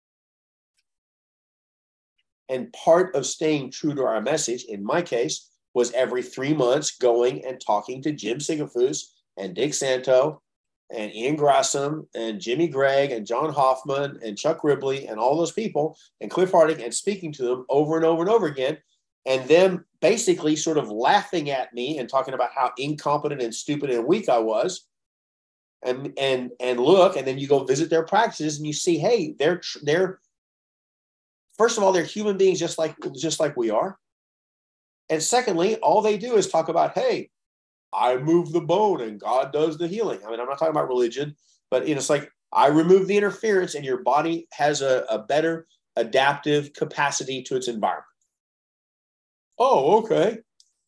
And part of staying true to our message, in my case, was every three months going and talking to Jim Sigafus and Dick Santo and Ian Grassam and Jimmy Gregg and John Hoffman and Chuck Ribley and all those people and Cliff Harding, and speaking to them over and over and over again, and them basically sort of laughing at me and talking about how incompetent and stupid and weak I was. And, and, and look, and then you go visit their practices and you see, hey, they're, they're, first of all, they're human beings just like, just like we are. And secondly, all they do is talk about, hey, I move the bone and God does the healing. I mean, I'm not talking about religion, but you know, it's like I remove the interference and your body has a, a better adaptive capacity to its environment. Oh, okay.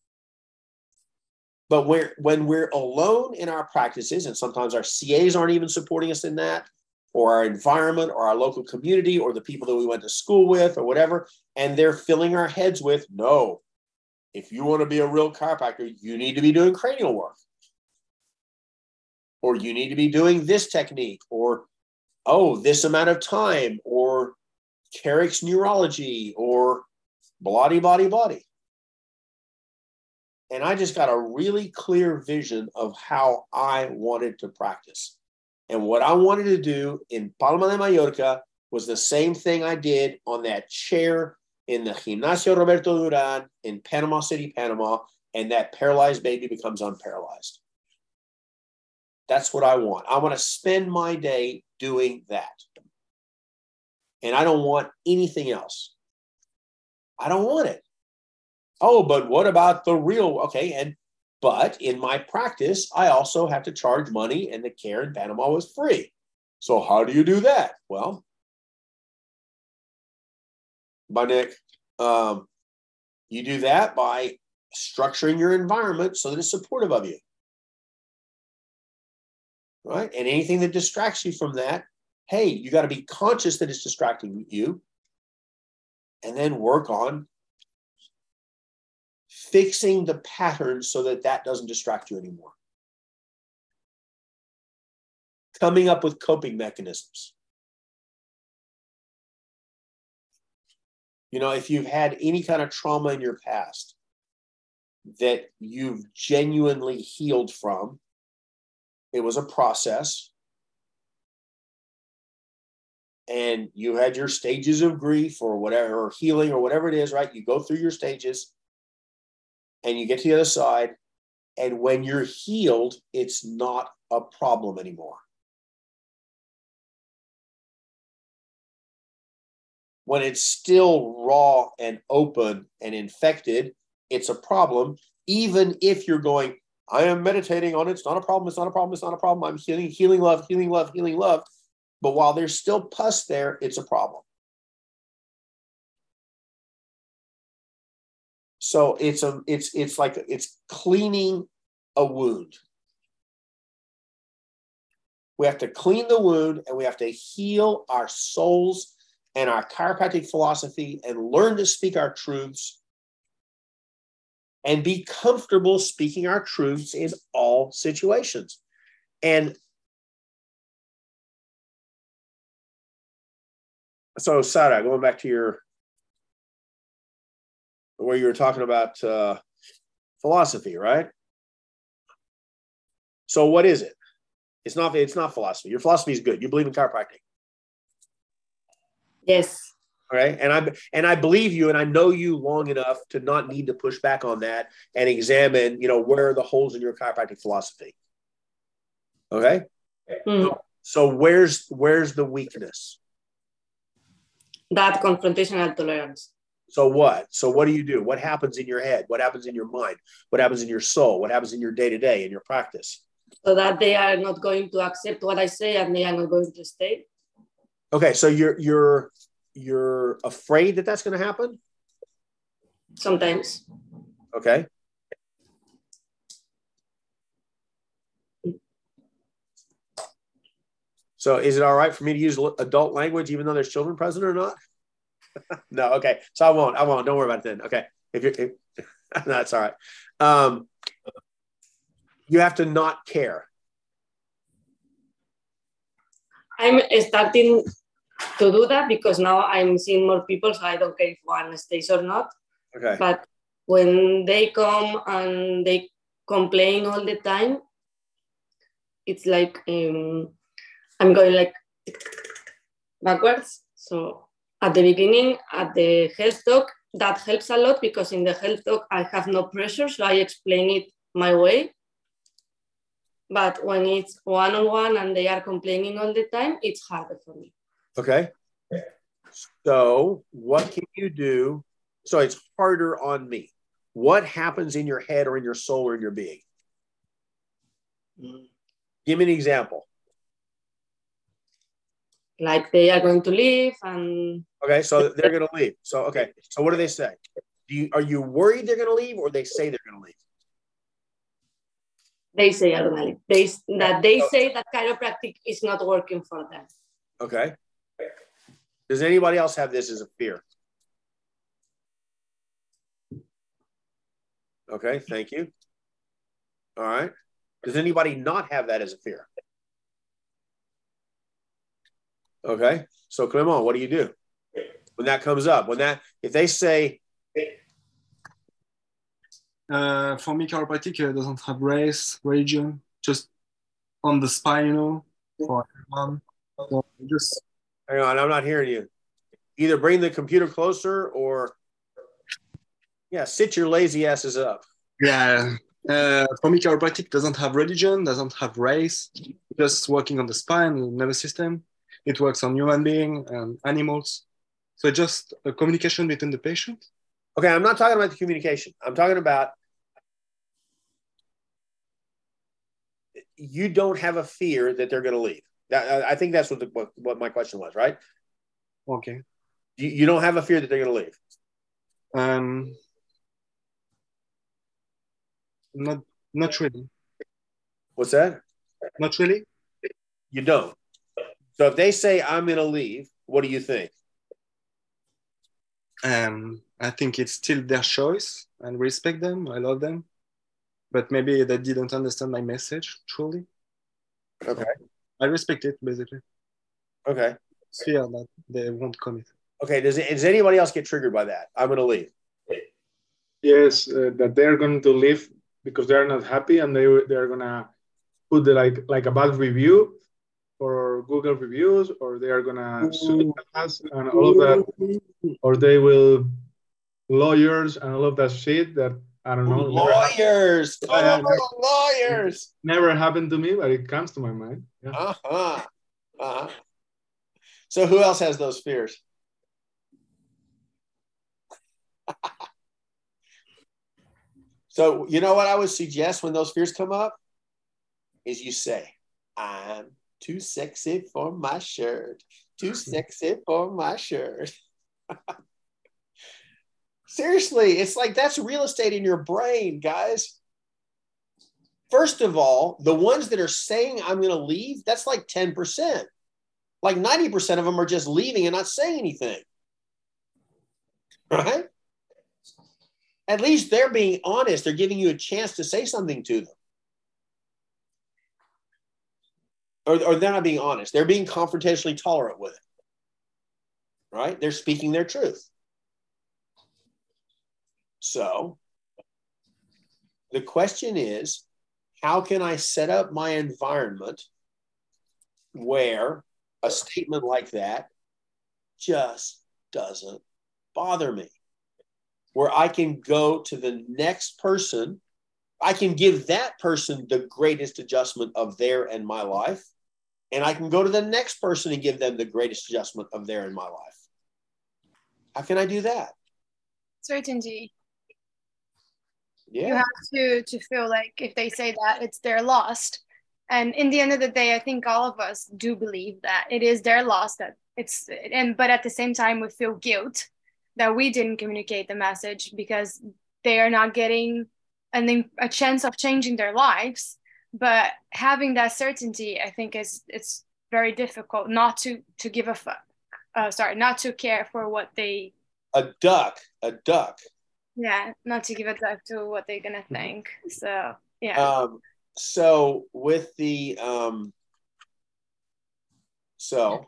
But we're, when we're alone in our practices, and sometimes our C As aren't even supporting us in that, or our environment, or our local community, or the people that we went to school with, or whatever, and they're filling our heads with, no, if you want to be a real chiropractor, you need to be doing cranial work. Or you need to be doing this technique, or, oh, this amount of time, or Carrick's neurology, or body, body, body. And I just got a really clear vision of how I wanted to practice. And what I wanted to do in Palma de Mallorca was the same thing I did on that chair in the Gimnasio Roberto Duran in Panama City, Panama, and that paralyzed baby becomes unparalyzed. That's what I want. I want to spend my day doing that. And I don't want anything else. I don't want it. Oh, but what about the real? Okay, and but in my practice, I also have to charge money, and the care in Panama was free. So how do you do that? Well, by Nick, um, you do that by structuring your environment so that it's supportive of you. Right? And anything that distracts you from that, hey, you got to be conscious that it's distracting you, and then work on fixing the pattern so that that doesn't distract you anymore. Coming up with coping mechanisms. You know, if you've had any kind of trauma in your past that you've genuinely healed from, it was a process. And you had your stages of grief or whatever, or healing or whatever it is, right? You go through your stages and you get to the other side. And when you're healed, it's not a problem anymore. When it's still raw and open and infected, it's a problem, even if you're going, I am meditating on it. It's not a problem. It's not a problem. It's not a problem. I'm healing, healing love, healing love, healing love. But while there's still pus there, it's a problem. So it's a it's it's like it's cleaning a wound. We have to clean the wound, and we have to heal our souls and our chiropractic philosophy and learn to speak our truths and be comfortable speaking our truths in all situations. And so, Sarah, going back to your, where you were talking about uh, philosophy, right? So what is it? It's not, it's not philosophy. Your philosophy is good. You believe in chiropractic. Yes. All right. And I and I believe you, and I know you long enough to not need to push back on that and examine, you know, where are the holes in your chiropractic philosophy. Okay. Mm. So where's where's the weakness? That confrontational tolerance. So what? So what do you do? What happens in your head? What happens in your mind? What happens in your soul? What happens in your day-to-day, in your practice? So that they are not going to accept what I say and they are not going to stay. Okay, so you're you're you're afraid that that's going to happen? Sometimes. Okay. So is it all right for me to use adult language even though there's children present or not? No, okay. So I won't. I won't. Don't worry about it then. Okay. If you're, if, no, that's all right. Um, you have to not care. I'm starting to do that because now I'm seeing more people, so I don't care if one stays or not. Okay. But when they come and they complain all the time, it's like um, I'm going like backwards. So at the beginning, at the health talk, that helps a lot because in the health talk, I have no pressure, so I explain it my way. But when it's one-on-one and they are complaining all the time, it's harder for me. Okay. So what can you do? So it's harder on me. What happens in your head or in your soul or in your being? Mm. Give me an example. Like they are going to leave and... Okay, so they're going to leave. So, okay. So what do they say? Do you, are you worried they're going to leave or they say they're going to leave? They say are going to leave. They, that they say that chiropractic is not working for them. Okay. Does anybody else have this as a fear? Okay, thank you. All right. Does anybody not have that as a fear? Okay. So Clement, what do you do when that comes up? When that, if they say, uh, for me, chiropractic uh, doesn't have race, religion, just on the spine, you know, for everyone. So just hang on, I'm not hearing you. Either bring the computer closer or, yeah, sit your lazy asses up. Yeah. Uh, for me, chiropractic doesn't have religion, doesn't have race, just working on the spine, the nervous system. It works on human beings and animals. So just a communication between the patient. Okay, I'm not talking about the communication. I'm talking about you don't have a fear that they're going to leave. That, I think that's what, the, what what my question was, right? Okay. You, you don't have a fear that they're going to leave. Um, not not really. What's that? Not really. You don't. So if they say I'm going to leave, what do you think? Um, I think it's still their choice and respect them. I love them, but maybe they didn't understand my message truly. Okay. I respect it basically. Okay. It's fear that they won't commit. Okay. Does it, does anybody else get triggered by that? I'm going to leave. Yes, uh, that they're going to leave because they're not happy and they they're gonna put the, like like a bad review for Google reviews, or they are gonna sue us and all of that, or they will lawyers and all of that shit that I don't know. Lawyers, never, oh, never, lawyers. Never happened to me, but it comes to my mind. Yeah. Uh huh. Uh huh. So who else has those fears? So you know what I would suggest when those fears come up is you say, I'm too sexy for my shirt. Too sexy for my shirt. Seriously, it's like that's real estate in your brain, guys. First of all, the ones that are saying I'm going to leave, that's like ten percent. Like ninety percent of them are just leaving and not saying anything. Right? At least they're being honest. They're giving you a chance to say something to them. Or, or they're not being honest. They're being confrontationally tolerant with it. Right? They're speaking their truth. So the question is, how can I set up my environment where a statement like that just doesn't bother me? Where I can go to the next person, I can give that person the greatest adjustment of their and my life, and I can go to the next person and give them the greatest adjustment of their and my life. How can I do that? Certainty. Yeah. You have to to feel like if they say that, it's their loss. And in the end of the day, I think all of us do believe that it is their loss, that it's and but at the same time we feel guilt that we didn't communicate the message because they are not getting an, a chance of changing their lives. But having that certainty, I think is it's very difficult not to to give a fuck. Uh, sorry, not to care for what they. A duck, a duck. Yeah, not to give a duck to what they're gonna think. So yeah. Um, so with the um, so.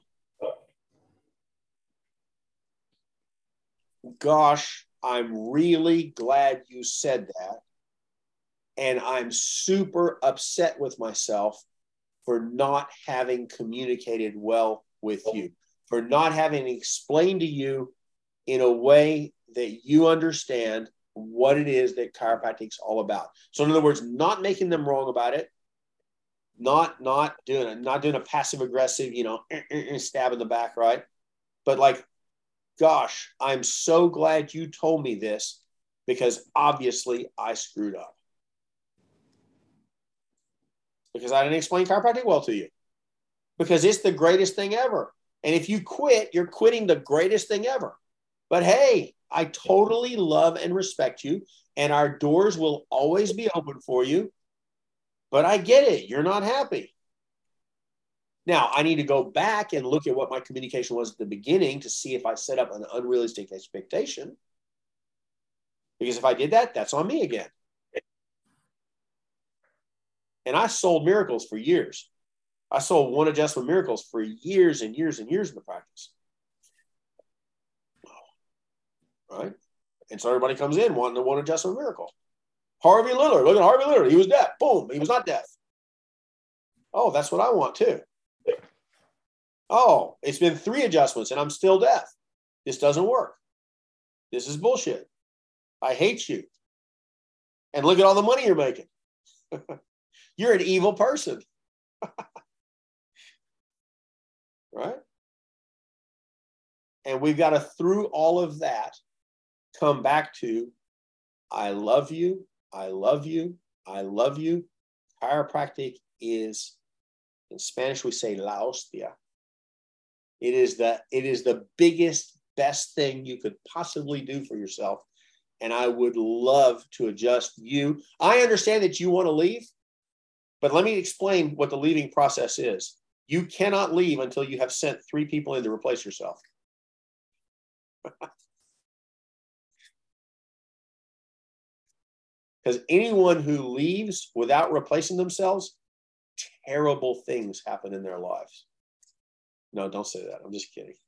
Gosh, I'm really glad you said that. And I'm super upset with myself for not having communicated well with you, for not having explained to you in a way that you understand what it is that chiropractic's all about. So in other words, not making them wrong about it, not, not doing a, not doing a passive aggressive, you know, stab in the back, right? But like, gosh, I'm so glad you told me this because obviously I screwed up. Because I didn't explain chiropractic well to you. Because it's the greatest thing ever. And if you quit, you're quitting the greatest thing ever. But hey, I totally love and respect you. And our doors will always be open for you. But I get it. You're not happy. Now, I need to go back and look at what my communication was at the beginning to see if I set up an unrealistic expectation. Because if I did that, that's on me again. And I sold miracles for years. I sold one adjustment miracles for years and years and years in the practice. Right? And so everybody comes in wanting the one adjustment miracle. Harvey Lillard, look at Harvey Lillard. He was deaf. Boom, he was not deaf. Oh, that's what I want too. Oh, it's been three adjustments and I'm still deaf. This doesn't work. This is bullshit. I hate you. And look at all the money you're making. You're an evil person. Right? And we've got to, through all of that, come back to, I love you, I love you, I love you. Chiropractic is, in Spanish we say la hostia. It is the, it is the biggest, best thing you could possibly do for yourself. And I would love to adjust you. I understand that you want to leave, but let me explain what the leaving process is. You cannot leave until you have sent three people in to replace yourself. Because anyone who leaves without replacing themselves, terrible things happen in their lives. No, don't say that. I'm just kidding.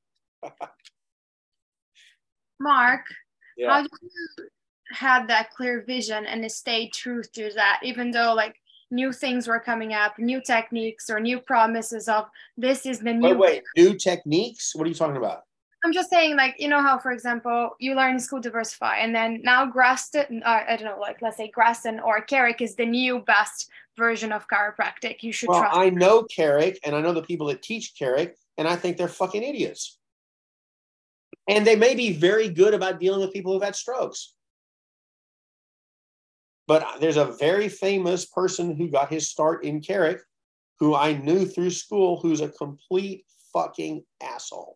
Mark, Yeah. how do you have that clear vision and stay true to that, even though like new things were coming up, new techniques or new promises of this is the new. Wait, wait, new techniques? What are you talking about? I'm just saying, like, you know how, for example, you learn in school Diversify, and then now Graston, uh, I don't know, like, let's say Graston or Carrick is the new best version of chiropractic. You should Well, trust. I know Carrick, and I know the people that teach Carrick, and I think they're fucking idiots. And they may be very good about dealing with people who've had strokes. But there's a very famous person who got his start in Carrick who I knew through school who's a complete fucking asshole.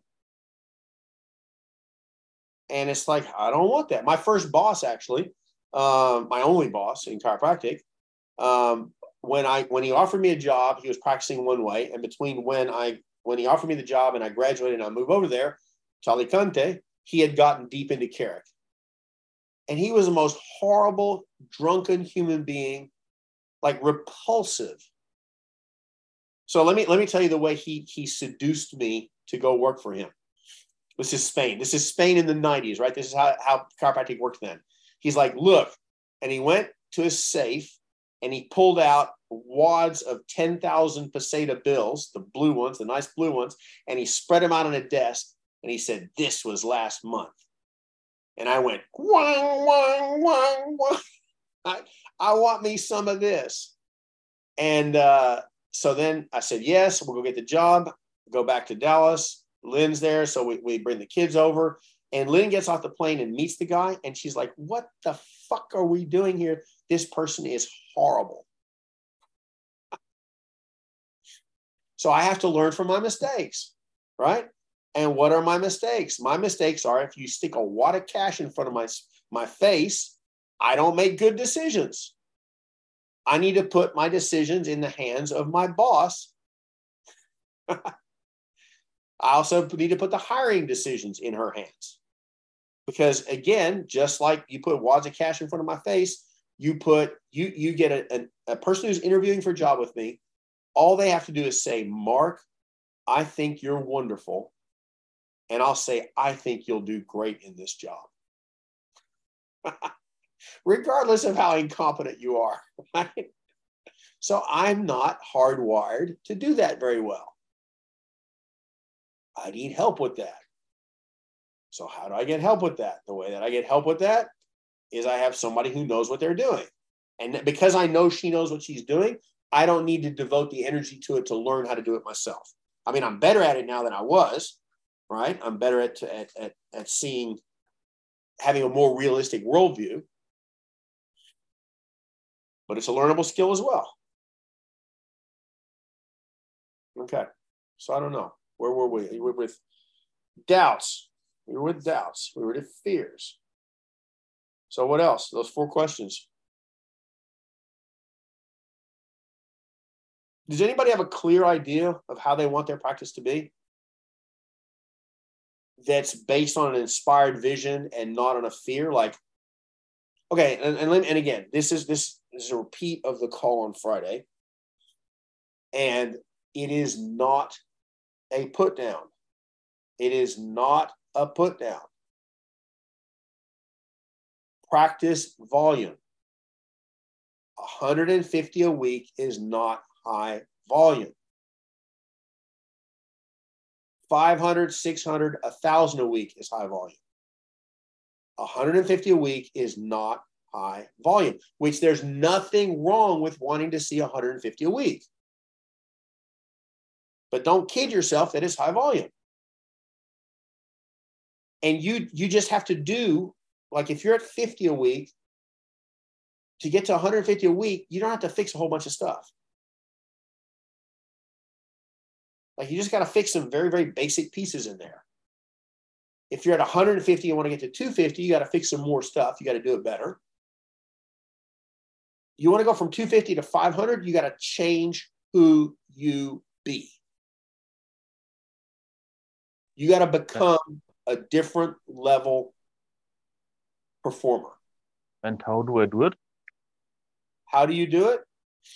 And it's like, I don't want that. My first boss, actually, um, my only boss in chiropractic, um, when I when he offered me a job, he was practicing one way. And between when I when he offered me the job and I graduated and I moved over there to Alicante, he had gotten deep into Carrick. And he was the most horrible, drunken human being, like repulsive. So let me let me tell you the way he he seduced me to go work for him. This is Spain. This is Spain in the nineties, right? This is how, how chiropractic worked then. He's like, look, and he went to his safe and he pulled out wads of ten thousand peseta bills, the blue ones, the nice blue ones, and he spread them out on a desk and he said, this was last month. And I went, wah, wah, wah, wah. I, I want me some of this. And uh, so then I said, yes, we'll go get the job, go back to Dallas. Lynn's there. So we, we bring the kids over. And Lynn gets off the plane and meets the guy. And she's like, what the fuck are we doing here? This person is horrible. So I have to learn from my mistakes, right? And what are my mistakes? My mistakes are if you stick a wad of cash in front of my, my face, I don't make good decisions. I need to put my decisions in the hands of my boss. I also need to put the hiring decisions in her hands. Because again, just like you put wads of cash in front of my face, you put you you get a, a, a person who's interviewing for a job with me, all they have to do is say, Mark, I think you're wonderful. And I'll say, I think you'll do great in this job. Regardless of how incompetent you are. Right? So I'm not hardwired to do that very well. I need help with that. So how do I get help with that? The way that I get help with that is I have somebody who knows what they're doing. And because I know she knows what she's doing, I don't need to devote the energy to it to learn how to do it myself. I mean, I'm better at it now than I was, right? I'm better at, at, at, at seeing, having a more realistic worldview. But it's a learnable skill as well. Okay. So I don't know. Where were we? We were with doubts. We were with doubts. We were with fears. So what else? Those four questions. Does anybody have a clear idea of how they want their practice to be? That's based on an inspired vision and not on a fear. Like, okay, and, and, and again, this is this is a repeat of the call on Friday. And it is not a put down. It is not a put down. Practice volume. one hundred fifty a week is not high volume. five hundred, six hundred, one thousand a week is high volume. one hundred fifty a week is not high volume, which there's nothing wrong with wanting to see one hundred fifty a week. But don't kid yourself that it's high volume. And you, you just have to do, like if you're at fifty a week, to get to one hundred fifty a week, you don't have to fix a whole bunch of stuff. Like you just got to fix some very, very basic pieces in there. If you're at one hundred fifty and want to get to two hundred fifty, you got to fix some more stuff. You got to do it better. You want to go from two hundred fifty to five hundred, you got to change who you be. You got to become a different level performer. And how do I do it? How do you do it?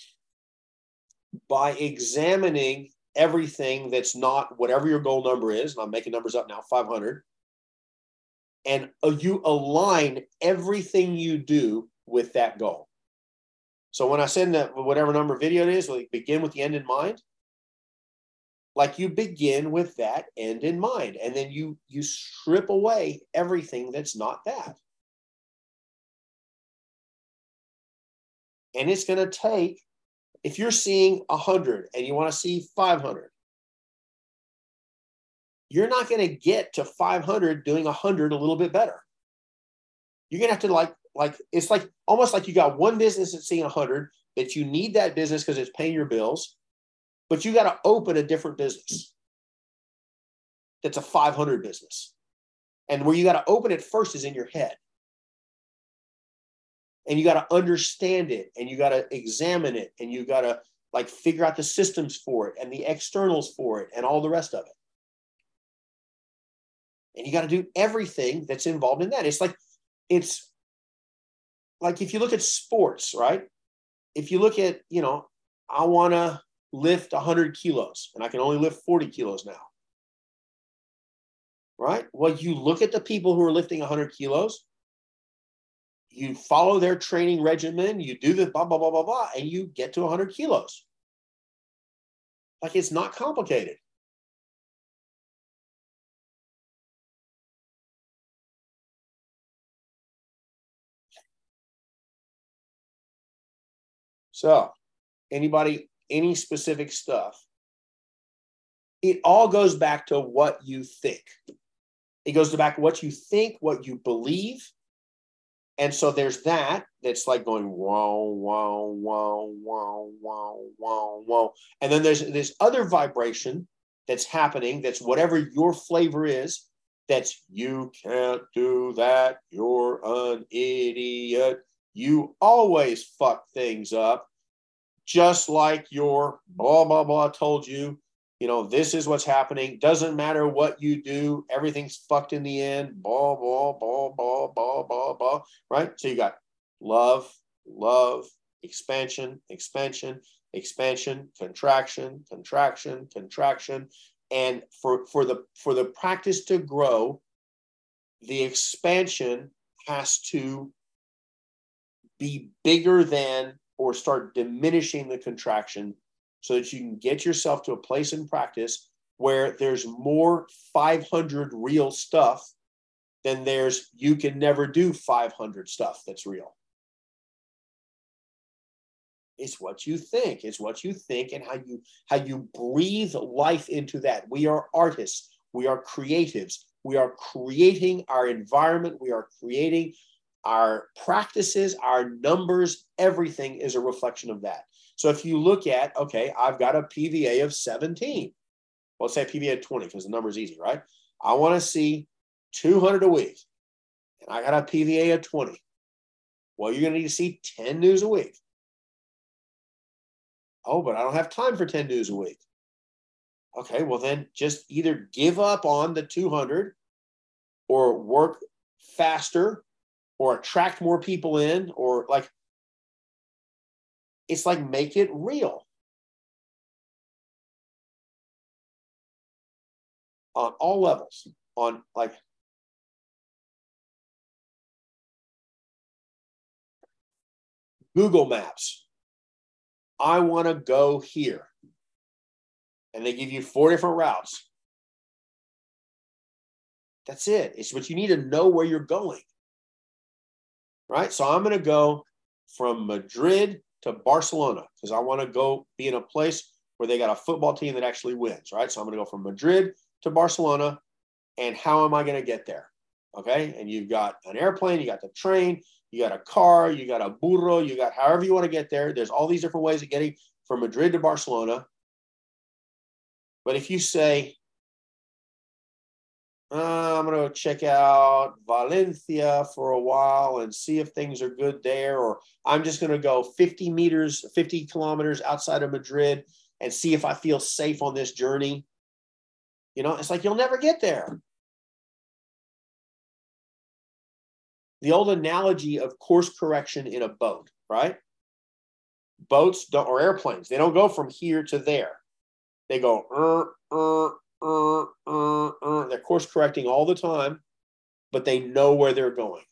By examining everything that's not whatever your goal number is. And I'm making numbers up now, five hundred. And you align everything you do with that goal. So when I send that, whatever number video it is, we begin with the end in mind. Like you begin with that end in mind. And then you, you strip away everything that's not that. And it's going to take, if you're seeing one hundred and you want to see five hundred, you're not going to get to five hundred doing one hundred a little bit better. You're going to have to like like, it's like almost like you got one business that's seeing one hundred, that you need that business because it's paying your bills, but you got to open a different business that's a five hundred business. And where you got to open it first is in your head. And you got to understand it, and you got to examine it, and you got to like figure out the systems for it and the externals for it and all the rest of it. And you got to do everything that's involved in that. It's like, it's like if you look at sports, right? If you look at, you know, I want to lift one hundred kilos and I can only lift forty kilos now. Right? Well, you look at the people who are lifting one hundred kilos, you follow their training regimen, you do the blah, blah, blah, blah, blah, and you get to one hundred kilos. Like, it's not complicated. So, anybody, any specific stuff? It all goes back to what you think. It goes back to what you think, what you believe. And so there's that, that's like going, wow, wow, wow, wow, wow, wow, wow. And then there's this other vibration that's happening, that's whatever your flavor is, that's you can't do that, you're an idiot, you always fuck things up, just like your blah, blah, blah told you. You know, this is what's happening. Doesn't matter what you do. Everything's fucked in the end. Blah, blah, blah, blah, blah, blah, blah. Right? So you got love, love, expansion, expansion, expansion, contraction, contraction, contraction. And for, for the for the practice to grow, the expansion has to be bigger than or start diminishing the contraction, so that you can get yourself to a place in practice where there's more five hundred real stuff than there's you can never do five hundred stuff that's real. It's what you think. It's what you think and how you how you breathe life into that. We are artists. We are creatives. We are creating our environment. We are creating our practices, our numbers. Everything is a reflection of that. So if you look at, okay, I've got a P V A of seventeen. Well, let's say a P V A of twenty because the number is easy, right? I want to see two hundred a week. And I got a P V A of twenty. Well, you're going to need to see ten news a week. Oh, but I don't have time for ten news a week. Okay, well then just either give up on the two hundred or work faster or attract more people in, or like, it's like, make it real. On all levels, on like, Google Maps. I want to go here. And they give you four different routes. That's it. It's what you need to know where you're going. Right? So I'm going to go from Madrid to Barcelona because I want to go be in a place where they got a football team that actually wins, right? So I'm going to go from Madrid to Barcelona, and how am I going to get there? Okay, and you've got an airplane, you got the train, you got a car, you got a burro, you got however you want to get there. There's all these different ways of getting from Madrid to Barcelona. But if you say, Uh, I'm going to check out Valencia for a while and see if things are good there, or I'm just going to go fifty meters, fifty kilometers outside of Madrid and see if I feel safe on this journey. You know, it's like you'll never get there. The old analogy of course correction in a boat, right? Boats don't, or airplanes, they don't go from here to there. They go, uh, uh, Uh, uh, uh. They're course correcting all the time, but they know where they're going.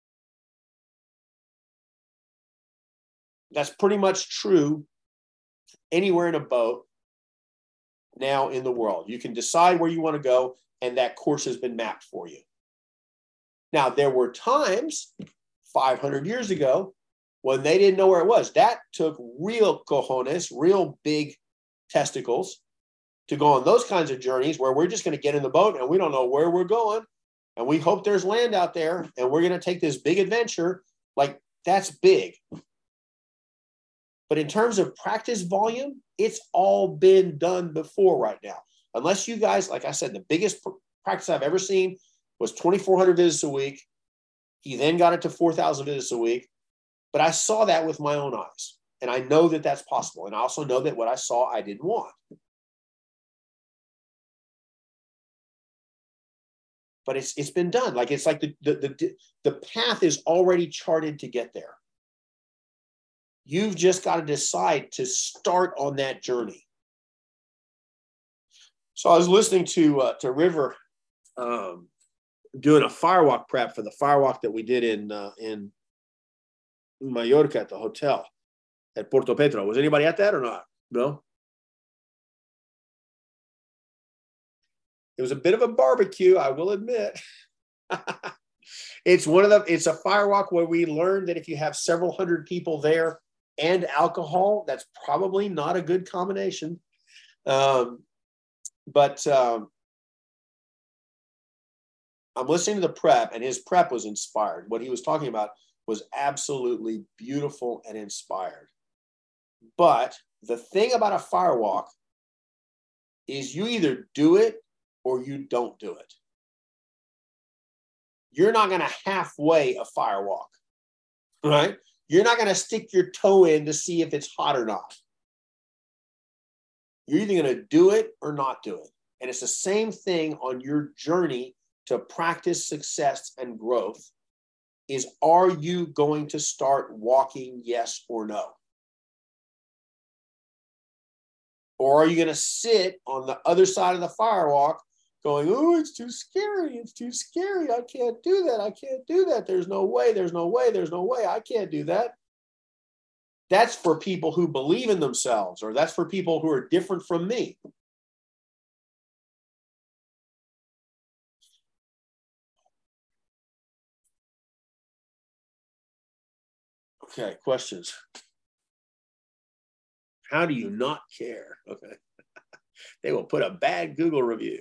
That's pretty much true anywhere in a boat now in the world. You can decide where you want to go, and that course has been mapped for you. Now, there were times five hundred years ago when they didn't know where it was. That took real cojones, real big testicles, to go on those kinds of journeys where we're just going to get in the boat and we don't know where we're going. And we hope there's land out there and we're going to take this big adventure Like, that's big. But in terms of practice volume, it's all been done before right now. Unless you guys, like I said, the biggest pr- practice I've ever seen was twenty-four hundred visits a week. He then got it to four thousand visits a week. But I saw that with my own eyes. And I know that that's possible. And I also know that what I saw, I didn't want. But it's it's been done. Like, it's like the, the, the, the path is already charted to get there. You've just got to decide to start on that journey. So I was listening to uh, to River um, doing a firewalk prep for the firewalk that we did in uh, in Mallorca at the hotel at Porto Petro. Was anybody at that or not? No. It was a bit of a barbecue, I will admit. It's one of the. It's a firewalk where we learned that if you have several hundred people there and alcohol, that's probably not a good combination. Um, but um, I'm listening to the prep, and his prep was inspired. What he was talking about was absolutely beautiful and inspired. But the thing about a firewalk is you either do it or you don't do it. You're not going to halfway a firewalk, right? You're not going to stick your toe in to see if it's hot or not. You're either going to do it or not do it. And it's the same thing on your journey to practice success and growth is, are you going to start walking, yes or no? Or are you going to sit on the other side of the firewalk going, oh, it's too scary. It's too scary. I can't do that. I can't do that. There's no way. There's no way. There's no way. I can't do that. That's for people who believe in themselves, or that's for people who are different from me. Okay, questions. How do you not care? Okay. They will put a bad Google review.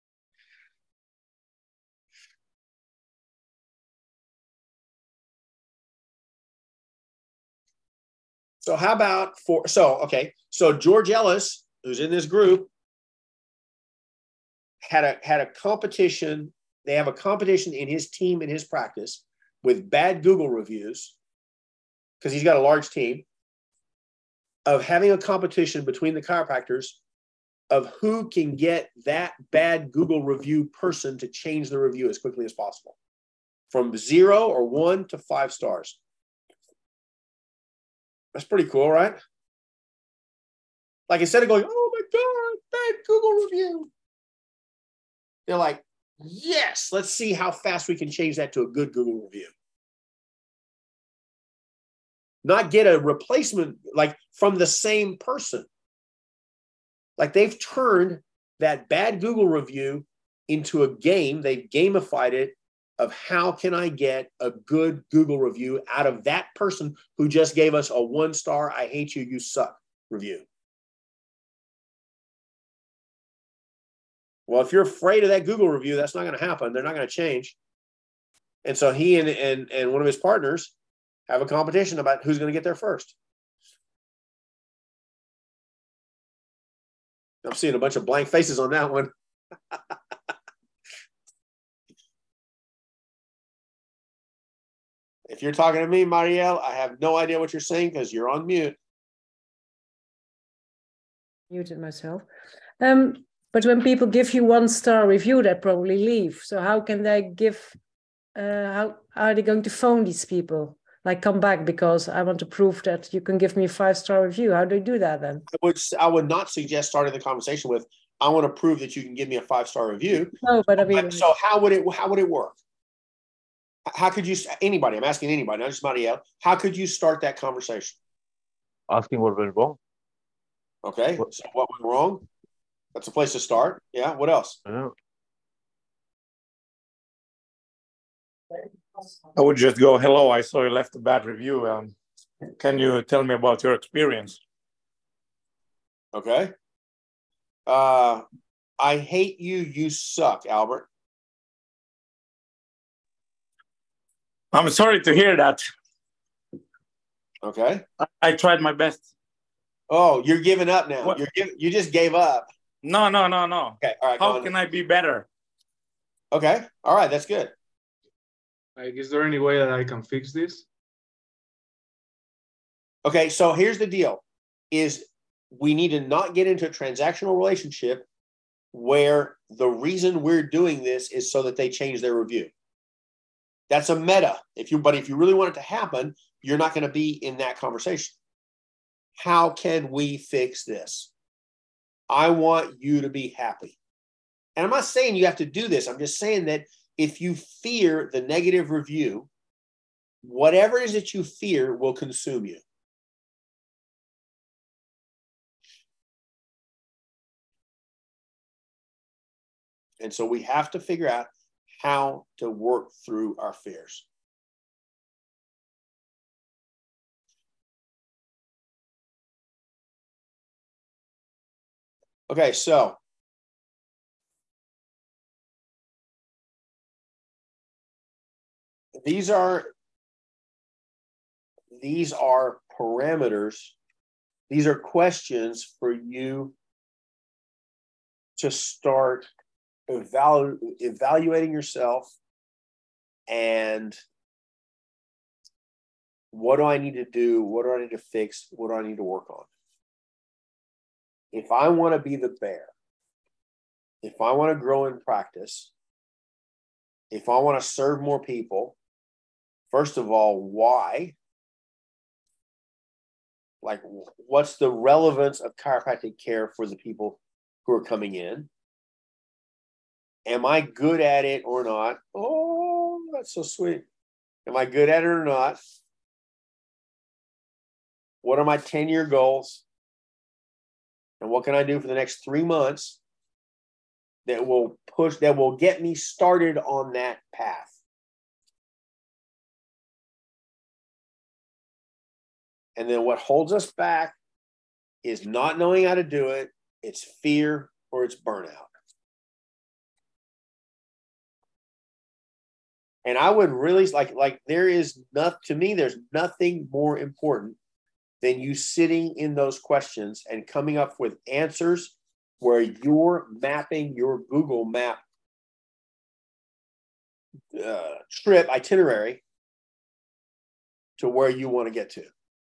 So how about for, so, okay. So George Ellis, who's in this group, had a, had a competition. They have a competition in his team, in his practice, with bad Google reviews, because he's got a large team, of having a competition between the chiropractors of who can get that bad Google review person to change the review as quickly as possible, from zero or one to five stars. That's pretty cool, right? Like, instead of going, oh my God, bad Google review, they're like, yes, let's see how fast we can change that to a good Google review. Not get a replacement, like, from the same person. Like, they've turned that bad Google review into a game. They've gamified it of how can I get a good Google review out of that person who just gave us a one star, I hate you, you suck review. Well, if you're afraid of that Google review, that's not going to happen. They're not going to change. And so he and, and, and one of his partners have a competition about who's going to get there first. I'm seeing a bunch of blank faces on that one. If you're talking to me, Marielle, I have no idea what you're saying because you're on mute. Muted myself. Um, but when people give you one star review, they probably leave. So how can they give, uh, how are they going to phone these people? Like, come back because I want to prove that you can give me a five star review. How do they do that then? I would, I would not suggest starting the conversation with, I want to prove that you can give me a five star review. No, but I mean. So how would it, how would it work? How could you, anybody, I'm asking anybody, not just Marielle, how could you start that conversation? Asking what went wrong. Okay, what? So what went wrong? That's a place to start. Yeah, what else? Yeah. I would just go, hello, I saw you left a bad review. Um, can you tell me about your experience? Okay. Uh, I hate you, you suck, Albert. I'm sorry to hear that. Okay. I, I tried my best. Oh, you're giving up now. What? You're give, you just gave up. No, no, no, no. Okay. All right. How can I be better? Okay. All right. That's good. Like, is there any way that I can fix this? Okay. So here's the deal: is we need to not get into a transactional relationship where the reason we're doing this is so that they change their review. That's a meta. If you, but if you really want it to happen, you're not going to be in that conversation. How can we fix this? I want you to be happy. And I'm not saying you have to do this. I'm just saying that if you fear the negative review, whatever it is that you fear will consume you. And so we have to figure out how to work through our fears. Okay, so these are these are parameters. These are questions for you to start evalu- evaluating yourself and what do I need to do? What do I need to fix? What do I need to work on? If I want to be the bear, if I want to grow in practice, if I want to serve more people, first of all, why? Like, what's the relevance of chiropractic care for the people who are coming in? Am I good at it or not? Oh, that's so sweet. Am I good at it or not? What are my ten-year goals? And what can I do for the next three months that will push, that will get me started on that path? And then what holds us back is not knowing how to do it. It's fear or it's burnout. And I would really like, like there is not, to me, there's nothing more important than you sitting in those questions and coming up with answers where you're mapping your Google map uh, trip itinerary to where you want to get to.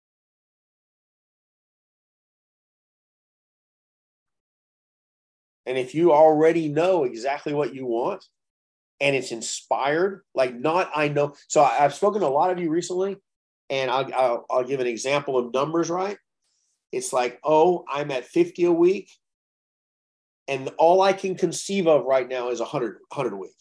And if you already know exactly what you want and it's inspired, like not, I know. So I, I've spoken to a lot of you recently, and I'll, I'll, I'll give an example of numbers, right? It's like, oh, I'm at fifty a week. And all I can conceive of right now is one hundred, one hundred a week.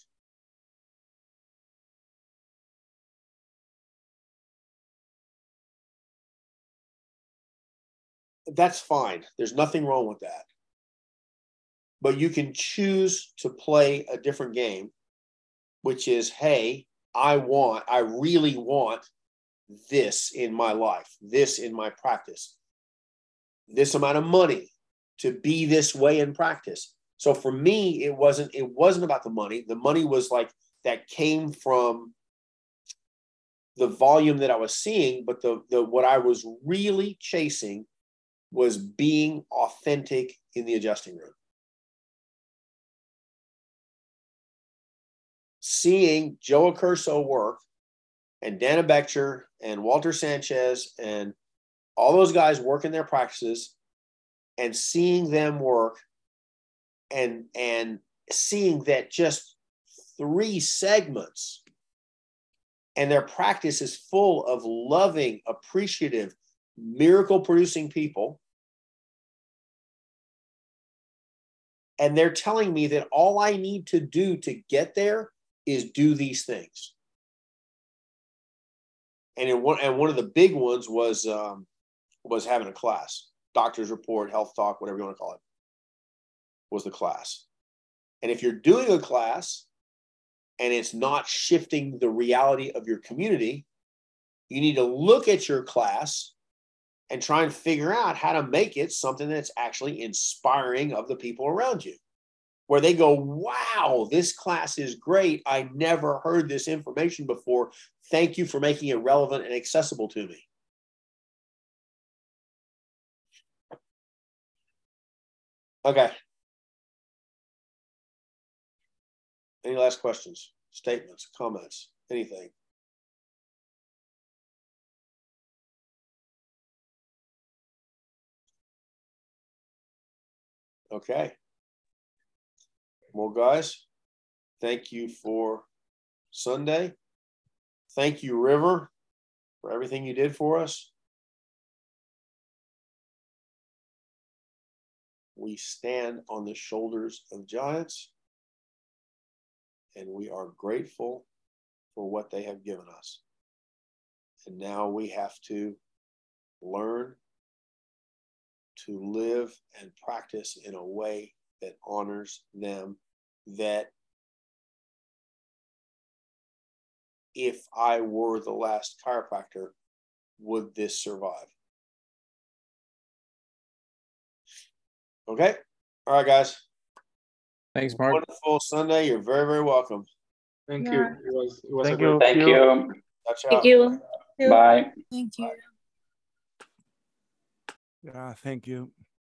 That's fine. There's nothing wrong with that. But you can choose to play a different game, which is, hey, I want, I really want this in my life, this in my practice, this amount of money to be this way in practice. So for me, it wasn't, it wasn't about the money. The money was like, that came from the volume that I was seeing, but the, the what I was really chasing was being authentic in the adjusting room. Seeing Joe Accurso work and Dana Bechter and Walter Sanchez and all those guys work in their practices and seeing them work and, and seeing that just three segments and their practice is full of loving, appreciative, miracle producing people. And they're telling me that all I need to do to get there is do these things. And in one, and one of the big ones was um, was having a class, doctor's report, health talk, whatever you want to call it, was the class. And if you're doing a class and it's not shifting the reality of your community, you need to look at your class and try and figure out how to make it something that's actually inspiring of the people around you, where they go, wow, this class is great. I never heard this information before. Thank you for making it relevant and accessible to me. Okay. Any last questions, statements, comments, anything? Okay. Well, guys, thank you for Sunday. Thank you, River, for everything you did for us. We stand on the shoulders of giants, and we are grateful for what they have given us. And now we have to learn to live and practice in a way that honors them, that if I were the last chiropractor, would this survive? Okay. All right, guys. Thanks, Mark. Wonderful Sunday. You're very, very welcome. Thank Yeah. you. It was, it was Thank a great you. Thank you. Ciao, ciao. Thank you. Bye. Thank you. Yeah, thank you.